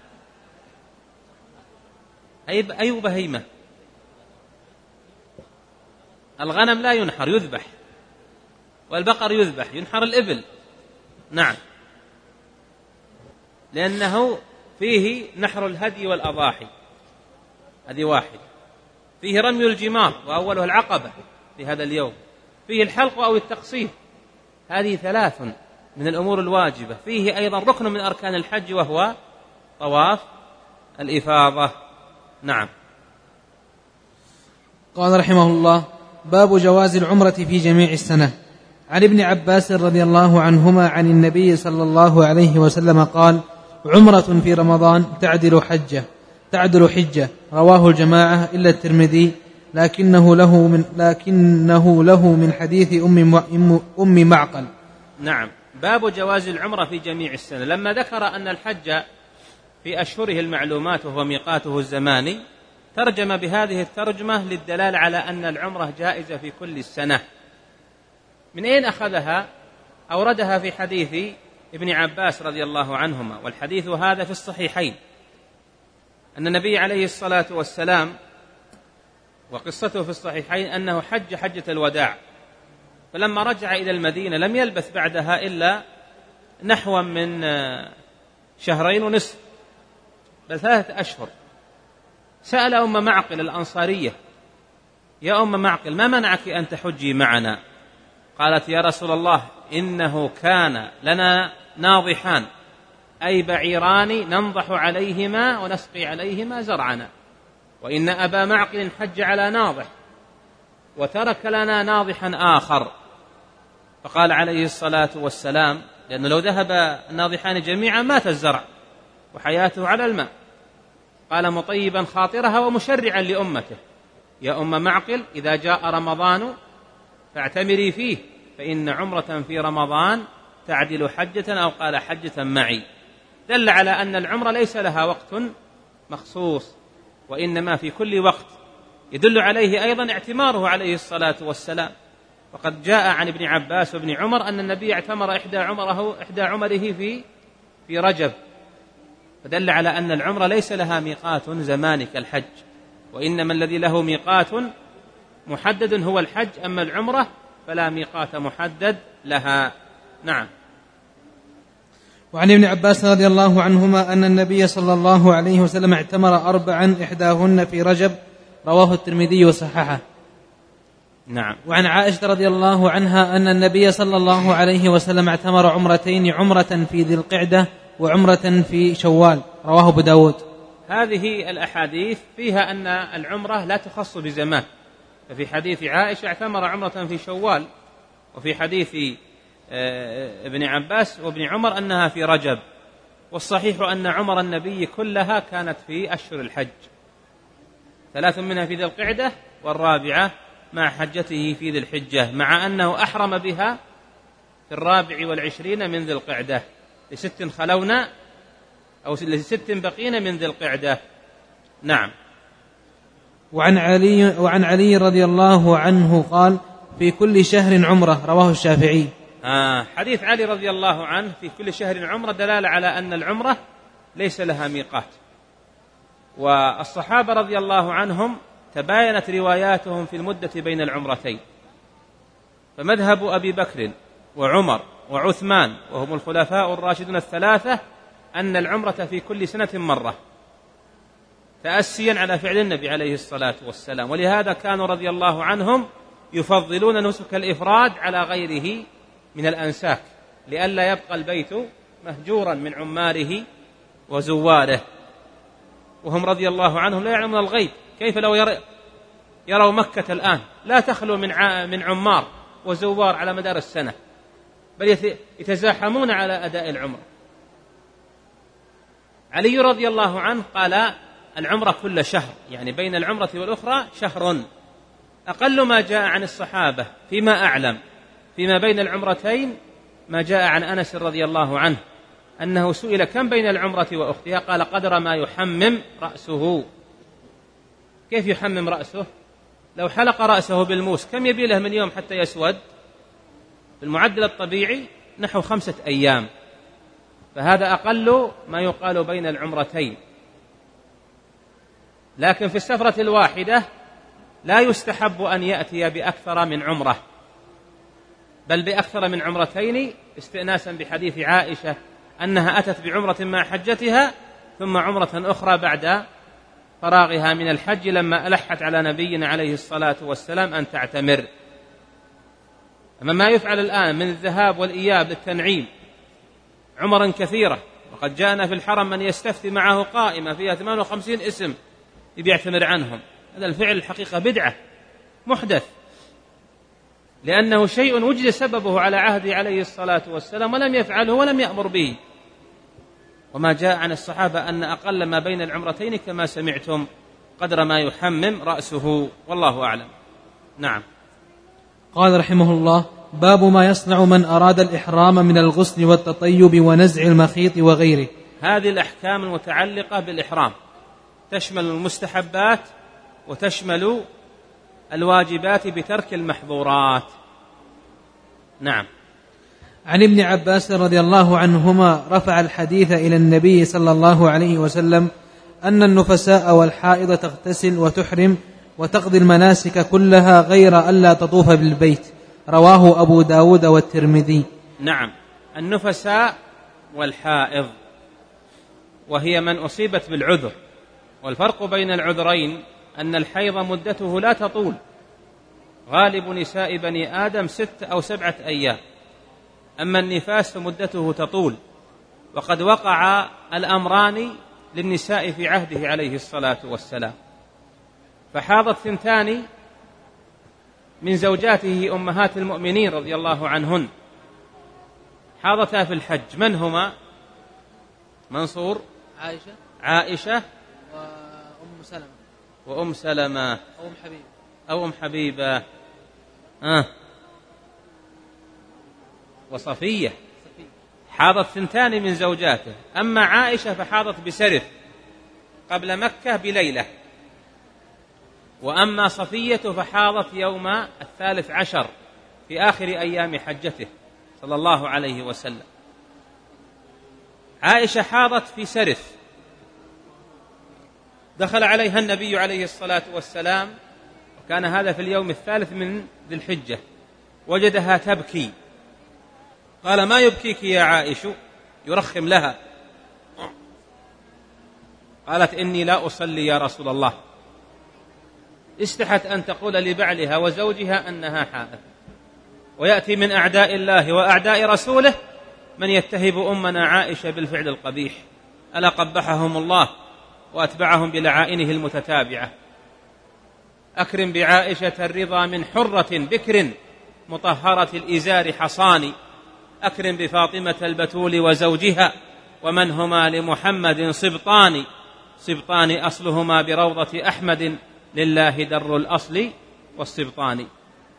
أي بهيمة؟ الغنم لا ينحر، يذبح، والبقر يذبح، ينحر الإبل. نعم، لأنه فيه نحر الهدي والأضاحي، هذه واحد. فيه رمي الجمار وأوله العقبة في هذا اليوم. فيه الحلق أو التقصير، هذه 3 من الأمور الواجبة. فيه أيضا ركن من أركان الحج وهو طواف الإفاضة. نعم. قال رحمه الله: باب جواز العمرة في جميع السنة. عن ابن عباس رضي الله عنهما عن النبي صلى الله عليه وسلم قال: عمرة في رمضان تعدل حجة. رواه الجماعة إلا الترمذي، لكنه له من حديث أم معقل. نعم. باب جواز العمرة في جميع السنة. لما ذكر أن الحج في أشهره المعلومات وهو ميقاته الزماني، ترجم بهذه الترجمة للدلالة على أن العمرة جائزة في كل السنة. من أين أخذها؟ أوردها في حديث ابن عباس رضي الله عنهما، والحديث هذا في الصحيحين، أن النبي عليه الصلاة والسلام وقصته في الصحيحين أنه حج حجة الوداع، فلما رجع إلى المدينة لم يلبث بعدها إلا نحو من 2.5 شهر، بل 3 أشهر. سأل أم معقل الأنصارية: يا أم معقل، ما منعك أن تحجي معنا؟ قالت: يا رسول الله، إنه كان لنا ناضحان، أي بعيران ننضح عليهما ونسقي عليهما زرعنا، وإن أبا معقل حج على ناضح وترك لنا ناضحا آخر. فقال عليه الصلاة والسلام: لأنه لو ذهب الناضحان جميعا مات الزرع وحياته على الماء. قال مطيبا خاطرها ومشرعا لأمته: يا أم معقل، إذا جاء رمضان فاعتمري فيه، فإن عمرة في رمضان تعدل حجة، أو قال حجة معي. دل على أن العمرة ليس لها وقت مخصوص، وإنما في كل وقت. يدل عليه أيضا اعتماره عليه الصلاة والسلام، وقد جاء عن ابن عباس وابن عمر أن النبي اعتمر إحدى عمره في رجب، فدل على أن العمرة ليس لها ميقات زماني كالحج، وإنما الذي له ميقات محدد هو الحج، أما العمرة فلا ميقات محدد لها. نعم. وعن ابن عباس رضي الله عنهما أن النبي صلى الله عليه وسلم اعتمر 4 إحداهن في رجب، رواه الترمذي وصححه. نعم. وعن عائشة رضي الله عنها أن النبي صلى الله عليه وسلم اعتمر عمرتين، عمرة في ذي القعدة وعمرة في شوال، رواه أبو داود. هذه الأحاديث فيها أن العمرة لا تخص بزمان، ففي حديث عائشة اعتمر عمرة في شوال، وفي حديث ابن عباس وابن عمر أنها في رجب. والصحيح أن عمر النبي كلها كانت في أشهر الحج، 3 منها في ذي القعدة، والرابعة مع حجته في ذي الحجة، مع أنه أحرم بها في 24 من ذي القعدة، ل6 خلونا أو ل6 بقين من ذي القعدة. نعم. وعن علي رضي الله عنه قال: في كل شهر عمرة، رواه الشافعي. حديث علي رضي الله عنه في كل شهر عمرة دلالة على أن العمرة ليس لها ميقات. والصحابة رضي الله عنهم تباينت رواياتهم في المدة بين العمرتين، فمذهب أبي بكر وعمر وعثمان وهم الخلفاء الراشدون الثلاثة أن العمرة في كل سنة مرة، تأسيا على فعل النبي عليه الصلاة والسلام. ولهذا كانوا رضي الله عنهم يفضلون نسك الإفراد على غيره من الأنساك، لئلا يبقى البيت مهجورا من عماره وزواره، وهم رضي الله عنهم لا يعلمون الغيب. كيف لو يروا مكة الآن لا تخلو من عمار وزوار على مدار السنة، بل يتزاحمون على أداء العمرة. علي رضي الله عنه قال: العمرة كل شهر، يعني بين العمرة والأخرى شهر. أقل ما جاء عن الصحابة فيما أعلم فيما بين العمرتين ما جاء عن أنس رضي الله عنه أنه سئل: كم بين العمرة وأختها؟ قال: قدر ما يحمم رأسه. كيف يحمم رأسه؟ لو حلق رأسه بالموس كم يبي له من يوم حتى يسود؟ بالمعدل الطبيعي نحو 5 أيام، فهذا أقل ما يقال بين العمرتين. لكن في السفرة الواحدة لا يستحب أن يأتي بأكثر من عمرة، بل بأكثر من عمرتين، استئناسا بحديث عائشة أنها أتت بعمرة مع حجتها ثم عمرة أخرى بعد فراغها من الحج، لما ألحت على نبينا عليه الصلاة والسلام أن تعتمر. أما ما يفعل الآن من الذهاب والإياب للتنعيم عمرا كثيرة، وقد جاءنا في الحرم من يستفتي معه قائمة فيها 58 اسم يعتمر عنهم، هذا الفعل الحقيقة بدعة محدث، لأنه شيء وجد سببه على عهده عليه الصلاة والسلام ولم يفعله ولم يأمر به. وما جاء عن الصحابة أن أقل ما بين العمرتين كما سمعتم قدر ما يحمم رأسه، والله أعلم. نعم. قال رحمه الله: باب ما يصنع من أراد الإحرام من الغسل والتطيب ونزع المخيط وغيره. هذه الأحكام المتعلقة بالإحرام تشمل المستحبات وتشمل الواجبات بترك المحظورات. نعم. عن ابن عباس رضي الله عنهما رفع الحديث إلى النبي صلى الله عليه وسلم أن النفساء والحائض تغتسل وتحرم وتقضي المناسك كلها غير ألا تطوف بالبيت. رواه أبو داود والترمذي. نعم، النفساء والحائض وهي من أصيبت بالعذر، والفرق بين العذرين أن الحيض مدته لا تطول، غالب نساء بني آدم 6 أو 7 أيام، أما النفاس فمدته تطول، وقد وقع الأمران للنساء في عهده عليه الصلاة والسلام، فحاضت 2 من زوجاته أمهات المؤمنين رضي الله عنهن، حاضتا في الحج. من هما؟ منصور؟ عائشة وأم سلمة أو أم حبيبة وصفية. حاضت 2 من زوجاته. أما عائشة فحاضت بسرف قبل مكة بليلة، وأما صفية فحاضت يوم 13 في آخر أيام حجته صلى الله عليه وسلم. عائشة حاضت في سرف، دخل عليها النبي عليه الصلاة والسلام، وكان هذا في اليوم 3 من ذي الحجة، وجدها تبكي، قال: ما يبكيك يا عائش؟ يرخم لها. قالت: إني لا أصلي يا رسول الله. استحت أن تقول لبعلها وزوجها أنها حائض، ويأتي من أعداء الله وأعداء رسوله من يتهم أمنا عائشة بالفعل القبيح، ألا قبحهم الله وأتبعهم بلعائنه المتتابعة. أكرم بعائشة الرضا من حرة بكر مطهرة الإزار حصان، أكرم بفاطمة البتول وزوجها ومن هما لمحمد صبطان أصلهما بروضة أحمد، لله در الأصل والصبطان.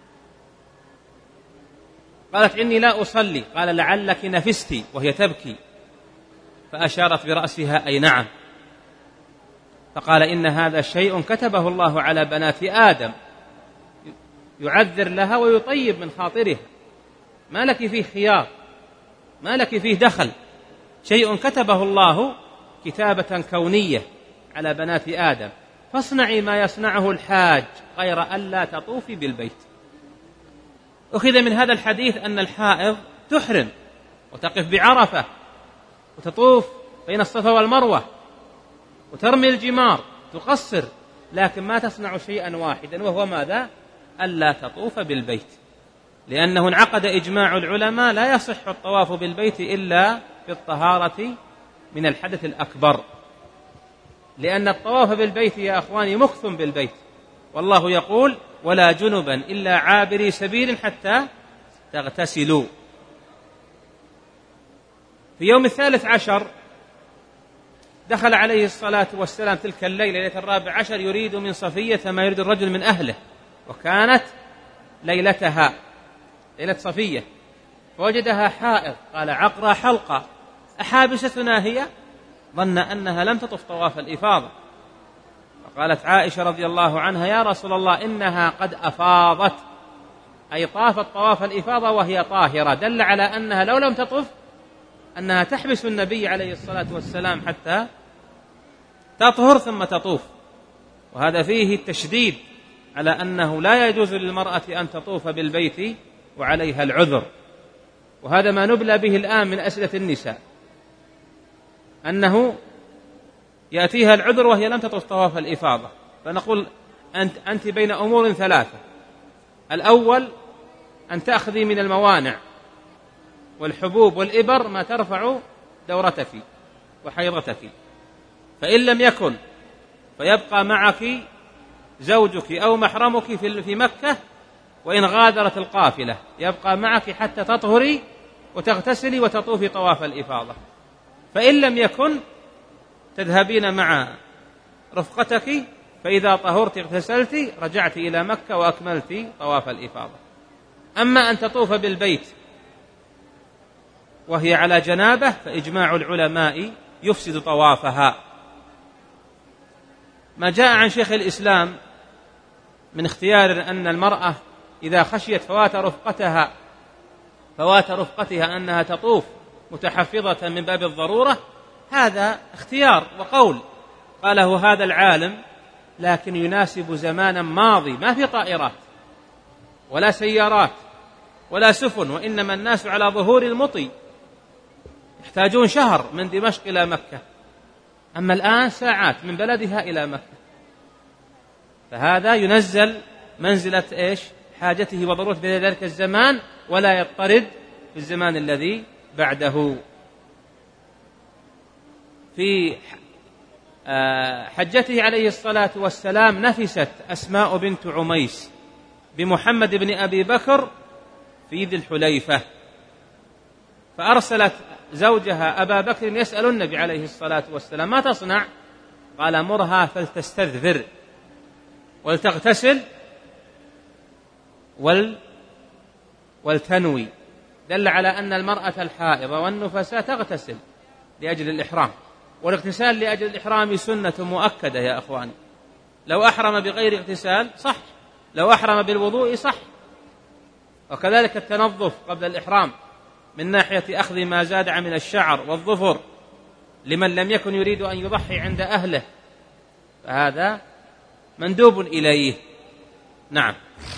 قالت: إني لا أصلي. قال: لعلك نفستي، وهي تبكي، فأشارت برأسها أي نعم. فقال: إن هذا شيء كتبه الله على بنات آدم، يعذر لها ويطيب من خاطرها، ما لك فيه خيار، ما لك فيه دخل، شيء كتبه الله كتابة كونية على بنات آدم، فاصنعي ما يصنعه الحاج غير ألا تطوفي بالبيت. أخذ من هذا الحديث أن الحائض تحرم وتقف بعرفة وتطوف بين الصفا والمروة وترمي الجمار، تقصر، لكن ما تصنع شيئا واحدا، وهو ماذا؟ ألا تطوف بالبيت، لأنه انعقد إجماع العلماء لا يصح الطواف بالبيت إلا بالطهارة من الحدث الأكبر، لأن الطواف بالبيت يا أخواني مكث بالبيت، والله يقول: ولا جنبا إلا عابري سبيل حتى تغتسلوا. في يوم 13 دخل عليه الصلاة والسلام تلك الليلة، ليلة 14، يريد من صفية ما يريد الرجل من أهله، وكانت ليلتها ليلة صفية، فوجدها حائض، قال: عقرى حلقة، أحابستنا هي؟ ظن أنها لم تطف طواف الإفاضة، فقالت عائشة رضي الله عنها: يا رسول الله، إنها قد أفاضت، أي طافت طواف الإفاضة وهي طاهرة، دل على أنها لو لم تطف أنها تحبس النبي عليه الصلاة والسلام حتى تطهر ثم تطوف، وهذا فيه التشديد على أنه لا يجوز للمرأة أن تطوف بالبيت وعليها العذر. وهذا ما نبلى به الآن من أسئلة النساء، أنه يأتيها العذر وهي لم تطوف طواف الإفاضة، فنقول: أنت بين أمور 3، الأول أن تأخذي من الموانع والحبوب والإبر ما ترفع دورتك وحيضتك، فإن لم يكن فيبقى معك زوجك أو محرمك في مكة، وإن غادرت القافلة يبقى معك حتى تطهري وتغتسلي وتطوفي طواف الإفاضة، فإن لم يكن تذهبين مع رفقتك، فإذا طهرت اغتسلت رجعت إلى مكة وأكملت طواف الإفاضة. أما أن تطوف بالبيت وهي على جنابة فإجماع العلماء يفسد طوافها. ما جاء عن شيخ الإسلام من اختيار أن المرأة إذا خشيت فوات رفقتها أنها تطوف متحفظة من باب الضرورة، هذا اختيار وقول قاله هذا العالم لكن يناسب زمانا ماضي، ما في طائرات ولا سيارات ولا سفن، وإنما الناس على ظهور المطي يحتاجون شهر من دمشق إلى مكة، أما الآن ساعات من بلدها إلى مكة. فهذا ينزل منزلة إيش؟ حاجته وضرورة في ذلك الزمان، ولا يضطرد في الزمان الذي بعده. في حجته عليه الصلاة والسلام نفست أسماء بنت عميس بمحمد بن أبي بكر في ذي الحليفة، فأرسلت زوجها أبا بكر يسأل النبي عليه الصلاة والسلام: ما تصنع؟ قال: مرها فلتستذفر ولتغتسل ولتنوي. دل على أن المرأة الحائض والنفساء تغتسل لأجل الإحرام، والاغتسال لأجل الإحرام سنة مؤكدة يا أخواني. لو أحرم بغير اغتسال صح، لو أحرم بالوضوء صح. وكذلك التنظف قبل الإحرام من ناحية أخذ ما زاد من الشعر والظفر لمن لم يكن يريد أن يضحي عند أهله، فهذا مندوب إليه. نعم.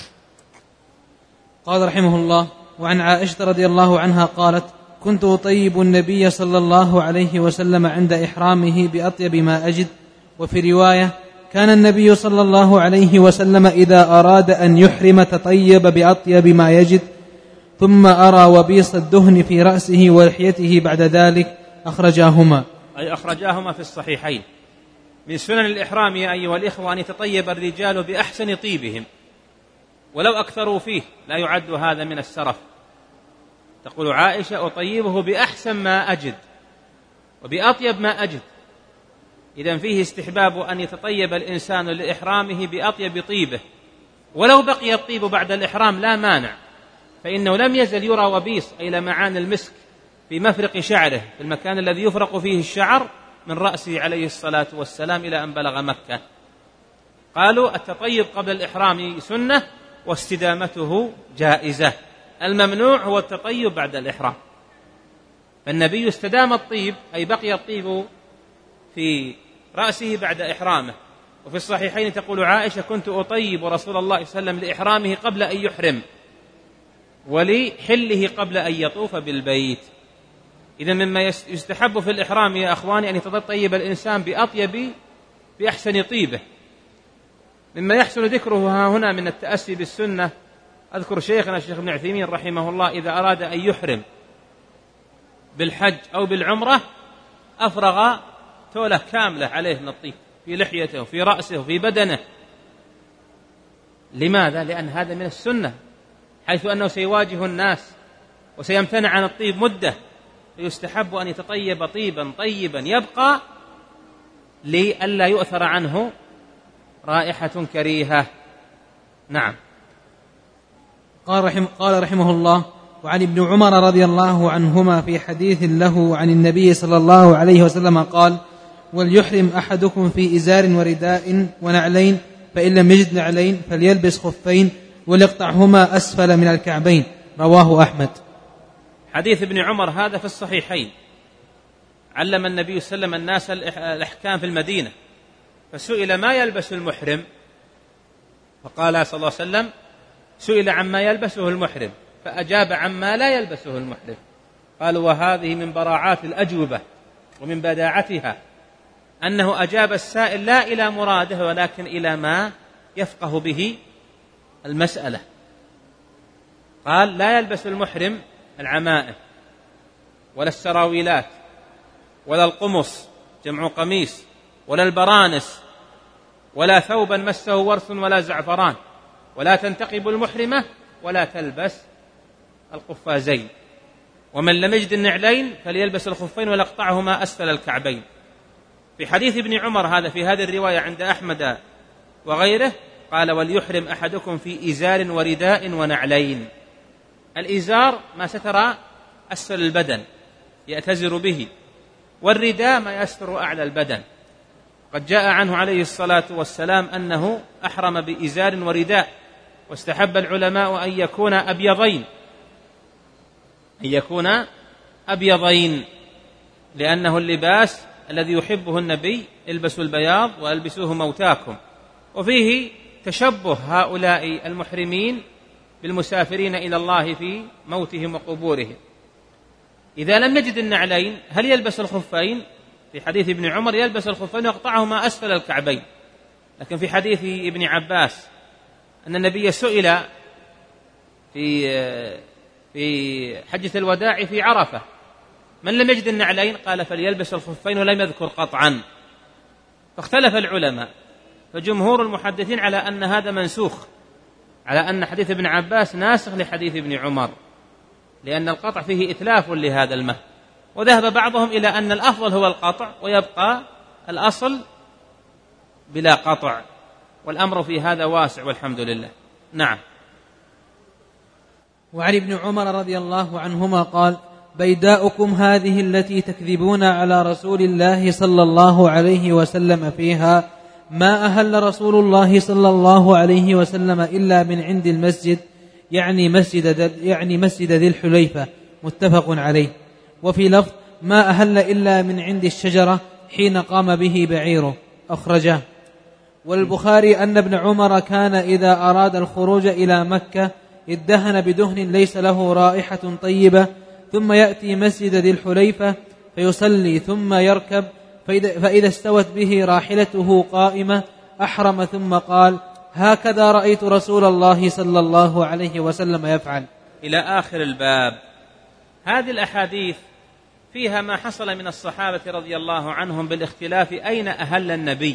قال رحمه الله: وعن عائشة رضي الله عنها قالت: كنت أطيب النبي صلى الله عليه وسلم عند إحرامه بأطيب ما أجد. وفي رواية: كان النبي صلى الله عليه وسلم إذا أراد أن يحرم تطيب بأطيب ما يجد، ثم أرى وبيص الدهن في رأسه ولحيته بعد ذلك. أخرجاهما، أي أخرجاهما في الصحيحين. من سنن الإحرام يا أيها الإخوة أن يتطيب الرجال بأحسن طيبهم، ولو أكثروا فيه لا يعد هذا من السرف. تقول عائشة: أطيبه بأحسن ما أجد وبأطيب ما أجد. إذن فيه استحباب أن يتطيب الإنسان لإحرامه بأطيب طيبه، ولو بقي الطيب بعد الإحرام لا مانع، فإنه لم يزل يرى وبيص أي لمعان المسك في مفرق شعره، في المكان الذي يفرق فيه الشعر من رأسه عليه الصلاة والسلام إلى أن بلغ مكة. قالوا التطيب قبل الإحرام سنة واستدامته جائزة، الممنوع هو التطيب بعد الإحرام. فالنبي استدام الطيب أي بقي الطيب في رأسه بعد إحرامه. وفي الصحيحين تقول عائشة: كنت أطيب رسول الله صلى الله عليه وسلم لإحرامه قبل أن يحرم ولحله قبل أن يطوف بالبيت. إذن مما يستحب في الإحرام يا أخواني أن يتطيب الإنسان بأحسن طيبه. مما يحسن ذكره ها هنا من التأسي بالسنة، أذكر شيخنا الشيخ ابن عثيمين رحمه الله إذا أراد أن يحرم بالحج أو بالعمرة أفرغ تولة كاملة عليه من الطيب في لحيته وفي رأسه وفي بدنه. لماذا؟ لأن هذا من السنة، حيث أنه سيواجه الناس وسيمتنع عن الطيب مدة، فيستحب أن يتطيب طيبا طيبا يبقى لئلا يؤثر عنه رائحة كريهة. نعم. قال رحمه الله: وعن ابن عمر رضي الله عنهما في حديث له عن النبي صلى الله عليه وسلم قال: وليحرم أحدكم في إزار ورداء ونعلين، فإن لم يجد نعلين فليلبس خفين وليقطعهما أسفل من الكعبين. رواه أحمد. حديث ابن عمر هذا في الصحيحين. علم النبي صلى الله عليه وسلم الناس الأحكام في المدينة، فسئل ما يلبس المحرم، فقال صلى الله عليه وسلم: سئل عما يلبسه المحرم فأجاب عما لا يلبسه المحرم. قالوا: وهذه من براعات الأجوبة ومن بداعتها أنه أجاب السائل لا إلى مراده ولكن إلى ما يفقه به المسألة. قال: لا يلبس المحرم العمائم ولا السراويلات ولا القمص جمع قميص ولا البرانس ولا ثوبا مسه ورس ولا زعفران، ولا تنتقب المحرمة ولا تلبس القفازين، ومن لم يجد النعلين فليلبس الخفين وليقطعهما أسفل الكعبين. في حديث ابن عمر هذا في هذه الرواية عند أحمد وغيره قال: وليحرم أحدكم في إزار ورداء ونعلين. الإزار ما ستر أسفل البدن يأتزر به، والرداء ما يستر أعلى البدن. قد جاء عنه عليه الصلاة والسلام أنه أحرم بإزار ورداء، واستحب العلماء أن يكون أبيضين لأنه اللباس الذي يحبه النبي: البسوا البياض وألبسوه موتاكم. وفيه تشبه هؤلاء المحرمين بالمسافرين إلى الله في موتهم وقبورهم. إذا لم يجد النعلين هل يلبس الخفين؟ في حديث ابن عمر يلبس الخفين ويقطعهما أسفل الكعبين، لكن في حديث ابن عباس أن النبي سئل في حجة الوداع في عرفة من لم يجد النعلين قال فليلبس الخفين، ولم يذكر قطعا. فاختلف العلماء، فجمهور المحدثين على أن هذا منسوخ، على أن حديث ابن عباس ناسخ لحديث ابن عمر، لأن القطع فيه إتلاف لهذا المهد. وذهب بعضهم إلى أن الأفضل هو القطع ويبقى الأصل بلا قطع، والأمر في هذا واسع والحمد لله. نعم. وعن ابن عمر رضي الله عنهما قال: بيداؤكم هذه التي تكذبون على رسول الله صلى الله عليه وسلم فيها، ما أهل رسول الله صلى الله عليه وسلم إلا من عند المسجد، يعني مسجد ذي الحليفة، متفق عليه. وفي لفظ: ما أهل إلا من عند الشجرة حين قام به بعيره، أخرجه. والبخاري أن ابن عمر كان إذا أراد الخروج إلى مكة ادهن بدهن ليس له رائحة طيبة، ثم يأتي مسجد ذي الحليفة فيصلي ثم يركب، فإذا استوت به راحلته قائمة أحرم، ثم قال: هكذا رأيت رسول الله صلى الله عليه وسلم يفعل، إلى آخر الباب. هذه الأحاديث فيها ما حصل من الصحابة رضي الله عنهم بالاختلاف أين أهل النبي،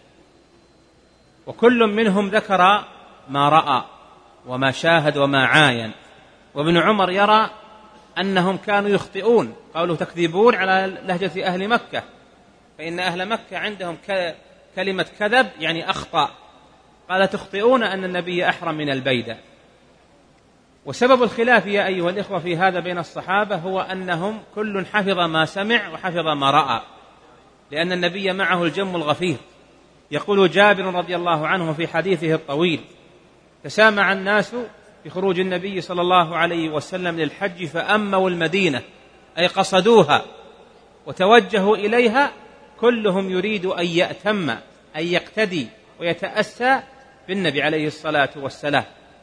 وكل منهم ذكر ما رأى وما شاهد وما عاين. وابن عمر يرى أنهم كانوا يخطئون، قالوا تكذبون على لهجة أهل مكة، فإن أهل مكة عندهم كلمة كذب يعني أخطأ. قال تخطئون أن النبي أحرم من البيدة. وسبب الخلاف يا أيها الإخوة في هذا بين الصحابة هو أنهم كل حفظ ما سمع وحفظ ما رأى، لأن النبي معه الجم الغفير. يقول جابر رضي الله عنه في حديثه الطويل: تسامع الناس بخروج النبي صلى الله عليه وسلم للحج فأموا المدينة، أي قصدوها وتوجهوا إليها، كلهم يريد أن يأتم، أن يقتدي ويتأسى بالنبي عليه الصلاة والسلام.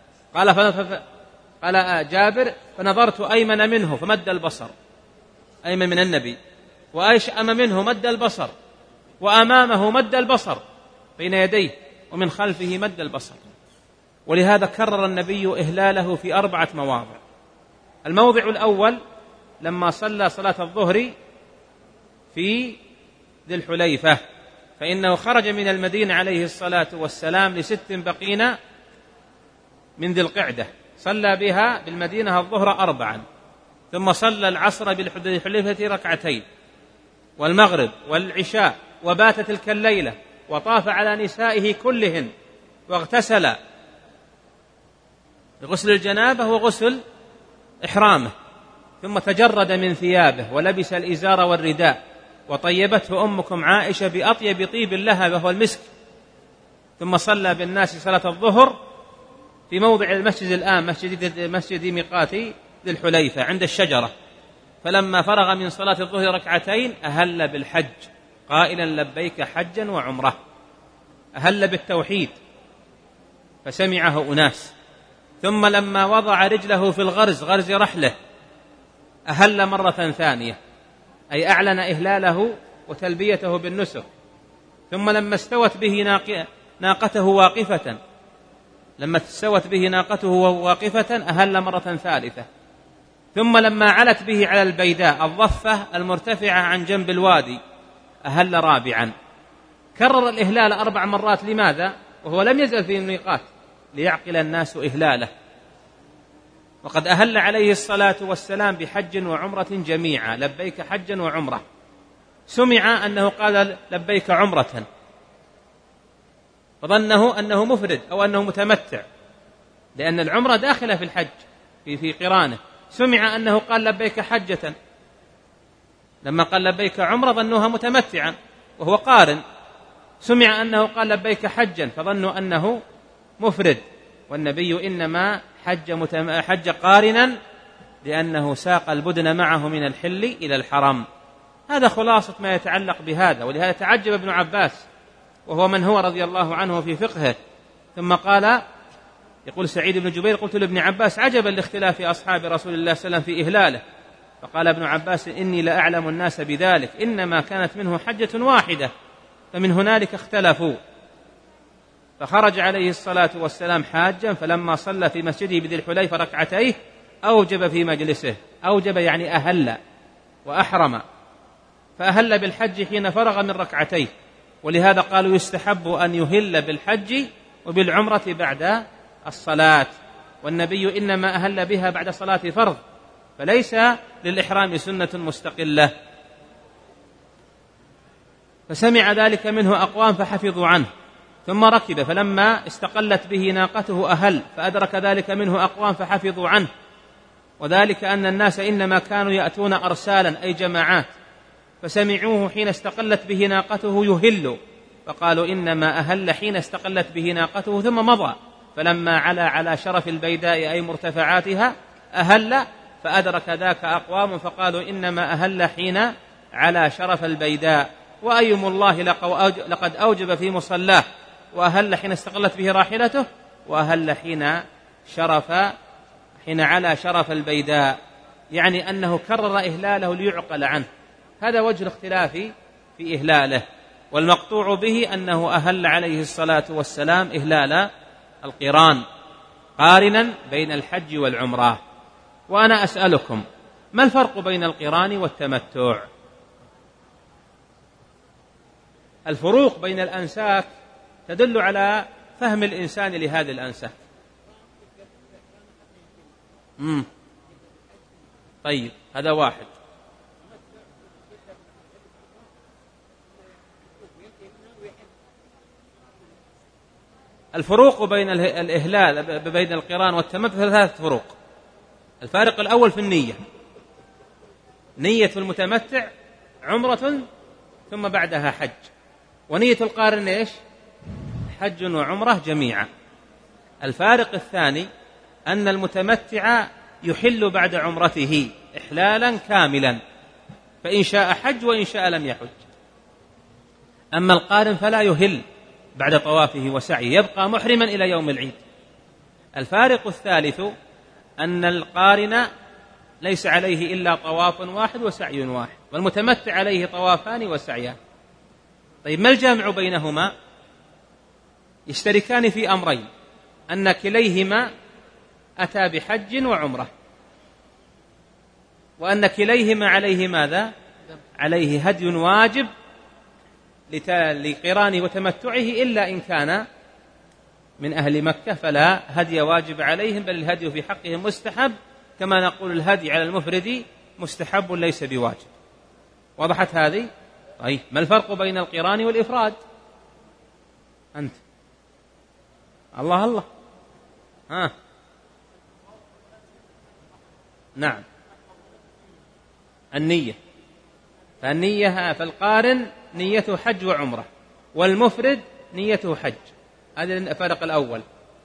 قال جابر: فنظرت أيمن منه فمد البصر، أيمن من النبي، وأشأم منه مد البصر، وأمامه مد البصر بين يديه، ومن خلفه مد البصر. ولهذا كرر النبي إهلاله في 4 مواضع. الموضع الأول لما صلى صلاة الظهر في ذي الحليفة، فإنه خرج من المدينة عليه الصلاة والسلام ل6 بقين من ذي القعدة، صلى بها بالمدينة الظهر 4، ثم صلى العصر بالذي الحليفة 2 والمغرب والعشاء، وبات تلك الليلة، وطاف على نسائه كلهن، واغتسل بغسل الجنابة وغسل إحرامه، ثم تجرد من ثيابه ولبس الإزار والرداء، وطيبته أمكم عائشة بأطيب طيب لها وهو المسك، ثم صلى بالناس صلاة الظهر في موضع المسجد الآن، مسجد ميقات ذي الحليفة عند الشجرة. فلما فرغ من صلاة الظهر 2 أهل بالحج قائلا لبيك حجا وعمرة، أهل بالتوحيد فسمعه أناس. ثم لما وضع رجله في غرز رحله أهل مرة ثانية، أي أعلن إهلاله وتلبيته بالنسك. ثم لما استوت به ناقته واقفة، أهل مرة ثالثة. ثم لما علت به على البيداء الضفة المرتفعة عن جنب الوادي أهل رابعا. كرر الإهلال 4 مرات. لماذا؟ وهو لم يزل في الميقات، ليعقل الناس إهلاله. وقد أهل عليه الصلاة والسلام بحج وعمرة جميعا، لبيك حجا وعمرة. سمع أنه قال لبيك عمرة، فظنه أنه مفرد أو أنه متمتع، لأن العمرة داخلة في الحج في قرانه. سمع أنه قال لبيك حجة، لما قال لبيك عمرة ظنوها متمتعا وهو قارن. سمع أنه قال لبيك حجا فظنوا أنه مفرد، والنبي إنما حج قارنا، لأنه ساق البدن معه من الحل إلى الحرم. هذا خلاصة ما يتعلق بهذا. ولهذا تعجب ابن عباس وهو من هو رضي الله عنه في فقهه. ثم قال، يقول سعيد بن جبير: قلت لابن عباس: عجبا لاختلاف أصحاب رسول الله صلى الله عليه وسلم في إهلاله. فقال ابن عباس: إني لأعلم الناس بذلك، إنما كانت منه حجة واحدة فمن هنالك اختلفوا. فخرج عليه الصلاة والسلام حاجا، فلما صلى في مسجده بذي الحليفة ركعتيه أوجب في مجلسه، أوجب يعني أهل وأحرم، فأهل بالحج حين فرغ من ركعتيه. ولهذا قالوا يستحب أن يهل بالحج وبالعمرة بعد الصلاة، والنبي إنما أهل بها بعد صلاة فرض، فليس للإحرام سنة مستقلة. فسمع ذلك منه أقوام فحفظوا عنه، ثم ركب، فلما استقلت به ناقته أهل، فأدرك ذلك منه أقوام فحفظوا عنه، وذلك أن الناس إنما كانوا يأتون أرسالا أي جماعات، فسمعوه حين استقلت به ناقته يهل، فقالوا إنما أهل حين استقلت به ناقته، ثم مضى، فلما علا على شرف البيداء أي مرتفعاتها أهل، فأدرك ذاك أقوام فقالوا إنما أهل حين على شرف البيداء. وأيم الله لقد أوجب في مصلاه، وأهل حين استقلت به راحلته، وأهل حين على شرف البيداء، يعني أنه كرر إهلاله ليعقل عنه. هذا وجه الاختلاف في إهلاله، والمقطوع به أنه أهل عليه الصلاة والسلام إهلال القران قارنا بين الحج والعمرة. وأنا أسألكم: ما الفرق بين القران والتمتع؟ الفروق بين الأنساك تدل على فهم الإنسان لهذه الأنساك. طيب، هذا واحد. الفروق بين الإهلال بين القران والتمتع ثلاثة فروق. الفارق الأول في النية. نية المتمتع عمرة ثم بعدها حج، ونية القارن إيش؟ حج وعمرة جميعا. الفارق الثاني أن المتمتع يحل بعد عمرته إحلالا كاملا، فإن شاء حج وإن شاء لم يحج. أما القارن فلا يهل بعد طوافه وسعيه، يبقى محرما إلى يوم العيد. الفارق الثالث أن القارن ليس عليه إلا طواف واحد وسعي واحد، والمتمتع عليه طوافان وسعيان. طيب، ما الجامع بينهما؟ يشتركان في أمرين: أن كليهما أتى بحج وعمرة، وأن كليهما عليه ماذا؟ عليه هدي واجب لقرانه وتمتعه، إلا إن كان من أهل مكة فلا هدي واجب عليهم، بل الهدي في حقهم مستحب، كما نقول الهدي على المفرد مستحب ليس بواجب. وضحت هذه؟ طيب، ما الفرق بين القران والإفراد؟ أنت الله نعم، النية. فالقارن نيته حج وعمرة، والمفرد نيته حج. هذا الفرق الأول.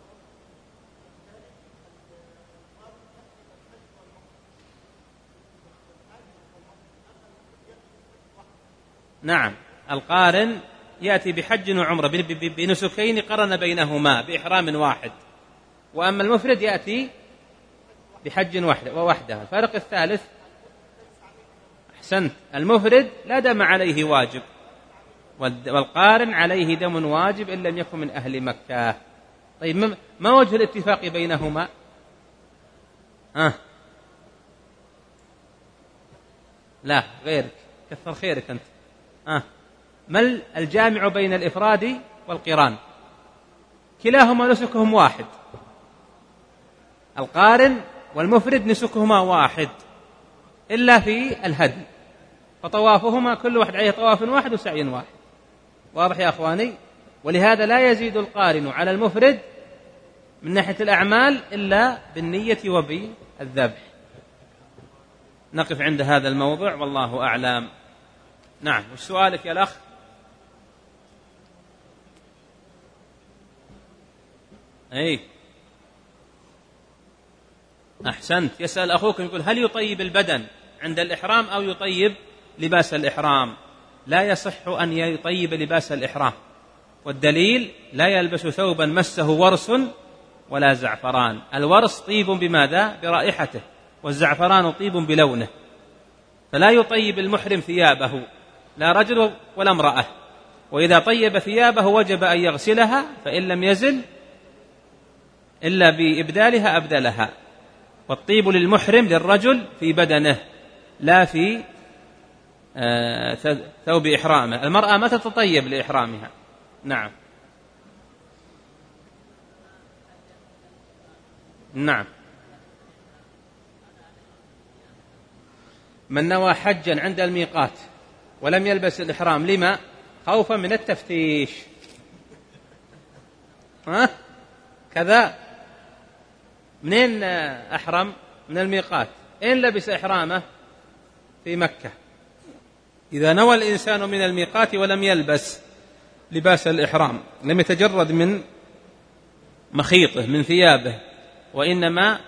نعم، القارن يأتي بحج وعمرة بنسكين قرن بينهما بإحرام واحد، وأما المفرد يأتي بحج ووحده. الفرق الثالث: أحسنت، المفرد لا دم عليه واجب، والقارن عليه دم واجب إن لم يكن من أهل مكة. طيب، ما وجه الاتفاق بينهما؟ لا، غيرك، كثر خيرك أنت. ما الجامع بين الإفراد والقران؟ كلاهما نسكهم واحد، القارن والمفرد نسكهما واحد إلا في الهدي، فطوافهما كل واحد عليه طواف واحد وسعي واحد. واضح يا أخواني؟ ولهذا لا يزيد القارن على المفرد من ناحية الأعمال إلا بالنية وبالذبح. نقف عند هذا الموضع والله أعلم. نعم، وش سؤالك يا الأخ؟ أي أحسنت. يسأل أخوك يقول: هل يطيب البدن عند الإحرام أو يطيب لباس الإحرام؟ لا يصح أن يطيب لباس الإحرام، والدليل: لا يلبس ثوبا مسه ورس ولا زعفران. الورس طيب بماذا؟ برائحته، والزعفران طيب بلونه، فلا يطيب المحرم ثيابه، لا رجل ولا امرأة، وإذا طيب ثيابه وجب أن يغسلها، فإن لم يزل إلا بإبدالها أبدلها. والطيب للمحرم للرجل في بدنه لا في ثوب إحرامه. المرأة متى تطيب لإحرامها؟ نعم نعم. من نوى حجا عند الميقات ولم يلبس الإحرام، لما؟ خوفا من التفتيش. كذا. منين أحرم؟ من الميقات. إن لبس إحرامه في مكة. إذا نوى الإنسان من الميقات ولم يلبس لباس الإحرام، لم يتجرد من مخيطه من ثيابه، وإنما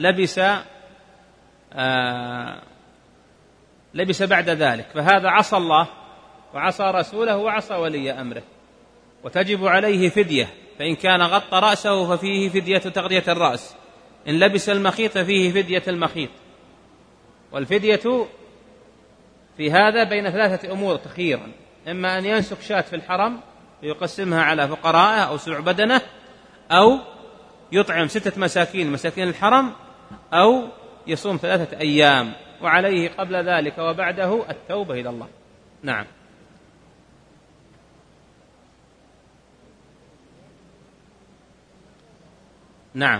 لبس بعد ذلك، فهذا عصى الله وعصى رسوله وعصى ولي أمره، وتجب عليه فدية. فإن كان غطى رأسه ففيه فدية تغطية الرأس، إن لبس المخيط ففيه فدية المخيط. والفدية في هذا بين ثلاثة أمور تخيرا: إما أن ينسك شاة في الحرم ويقسمها على فقراءه أو سبع بدنه، أو يطعم 6 مساكين الحرم، أو يصوم 3 أيام، وعليه قبل ذلك وبعده التوبة إلى الله. نعم. نعم.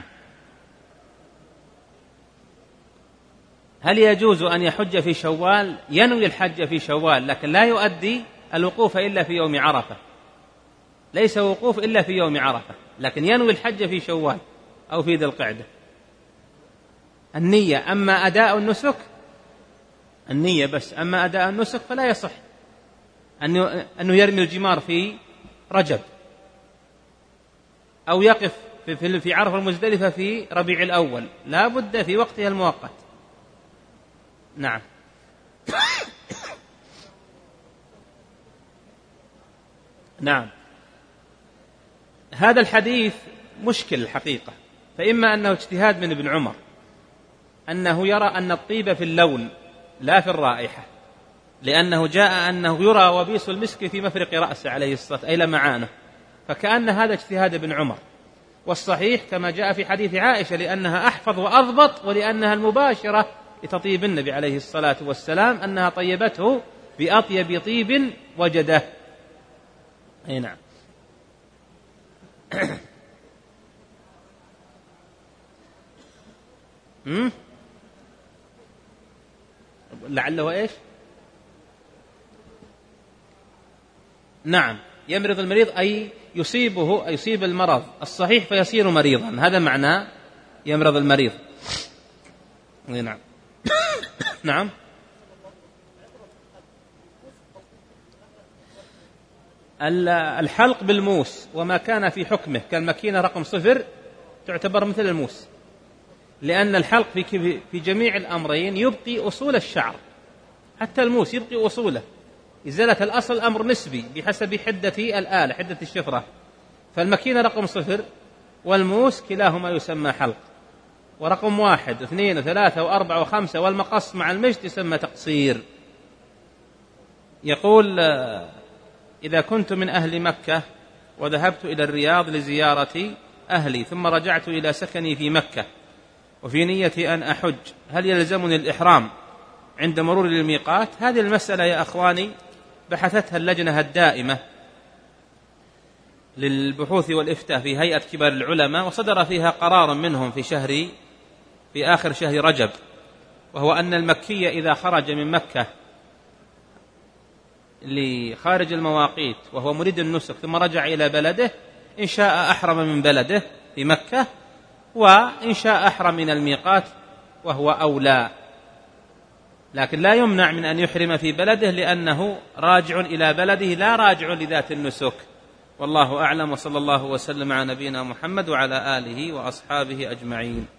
هل يجوز أن يحج في شوال؟ ينوي الحج في شوال، لكن لا يؤدي الوقوف إلا في يوم عرفة، ليس وقوف إلا في يوم عرفة، لكن ينوي الحج في شوال أو في ذي القعدة. النية. أما أداء النسك النية بس، أما أداء النسك فلا يصح أنه يرمي الجمار في رجب، أو يقف في عرفة المزدلفة في ربيع الأول، لا بد في وقتها المؤقت. نعم. نعم. هذا الحديث مشكل الحقيقة، فإما أنه اجتهاد من ابن عمر أنه يرى أن الطيب في اللون لا في الرائحة، لأنه جاء أنه يرى وبيص المسك في مفرق رأسه عليه الصلاة والسلام، أي لمعانه، فكأن هذا اجتهاد ابن عمر. والصحيح كما جاء في حديث عائشة لأنها أحفظ وأضبط، ولأنها المباشرة لتطيب النبي عليه الصلاة والسلام، أنها طيبته بأطيب طيب وجده. أي نعم. لعله إيش؟ نعم. يمرض المريض أي يصيب المرض الصحيح فيصير مريضا، هذا معناه يمرض المريض. نعم. نعم. الحلق بالموس وما كان في حكمه كالمكينة رقم 0 تعتبر مثل الموس، لأن الحلق في جميع الأمرين يبقي أصول الشعر، حتى الموس يبقي أصوله. إزالة الأصل أمر نسبي بحسب حدة الآلة، حدة الشفرة، فالمكينة رقم 0 والموس كلاهما يسمى حلق، ورقم 1 و2 و3 و4 و5 والمقص مع المشط يسمى تقصير. يقول: إذا كنت من أهل مكة وذهبت إلى الرياض لزيارة أهلي ثم رجعت إلى سكني في مكة وفي نية أن أحج، هل يلزمني الإحرام عند مرور الميقات؟ هذه المسألة يا أخواني بحثتها اللجنة الدائمة للبحوث والإفتاء في هيئة كبار العلماء، وصدر فيها قرار منهم في آخر شهر رجب، وهو أن المكي إذا خرج من مكة لخارج المواقيت وهو مريد النسك ثم رجع إلى بلده، إن شاء أحرم من بلده في مكة، وإن شاء أحرم من الميقات وهو أولى، لكن لا يمنع من أن يحرم في بلده لأنه راجع إلى بلده لا راجع لذات النسك. والله أعلم، وصلى الله وسلم على نبينا محمد وعلى آله وأصحابه أجمعين.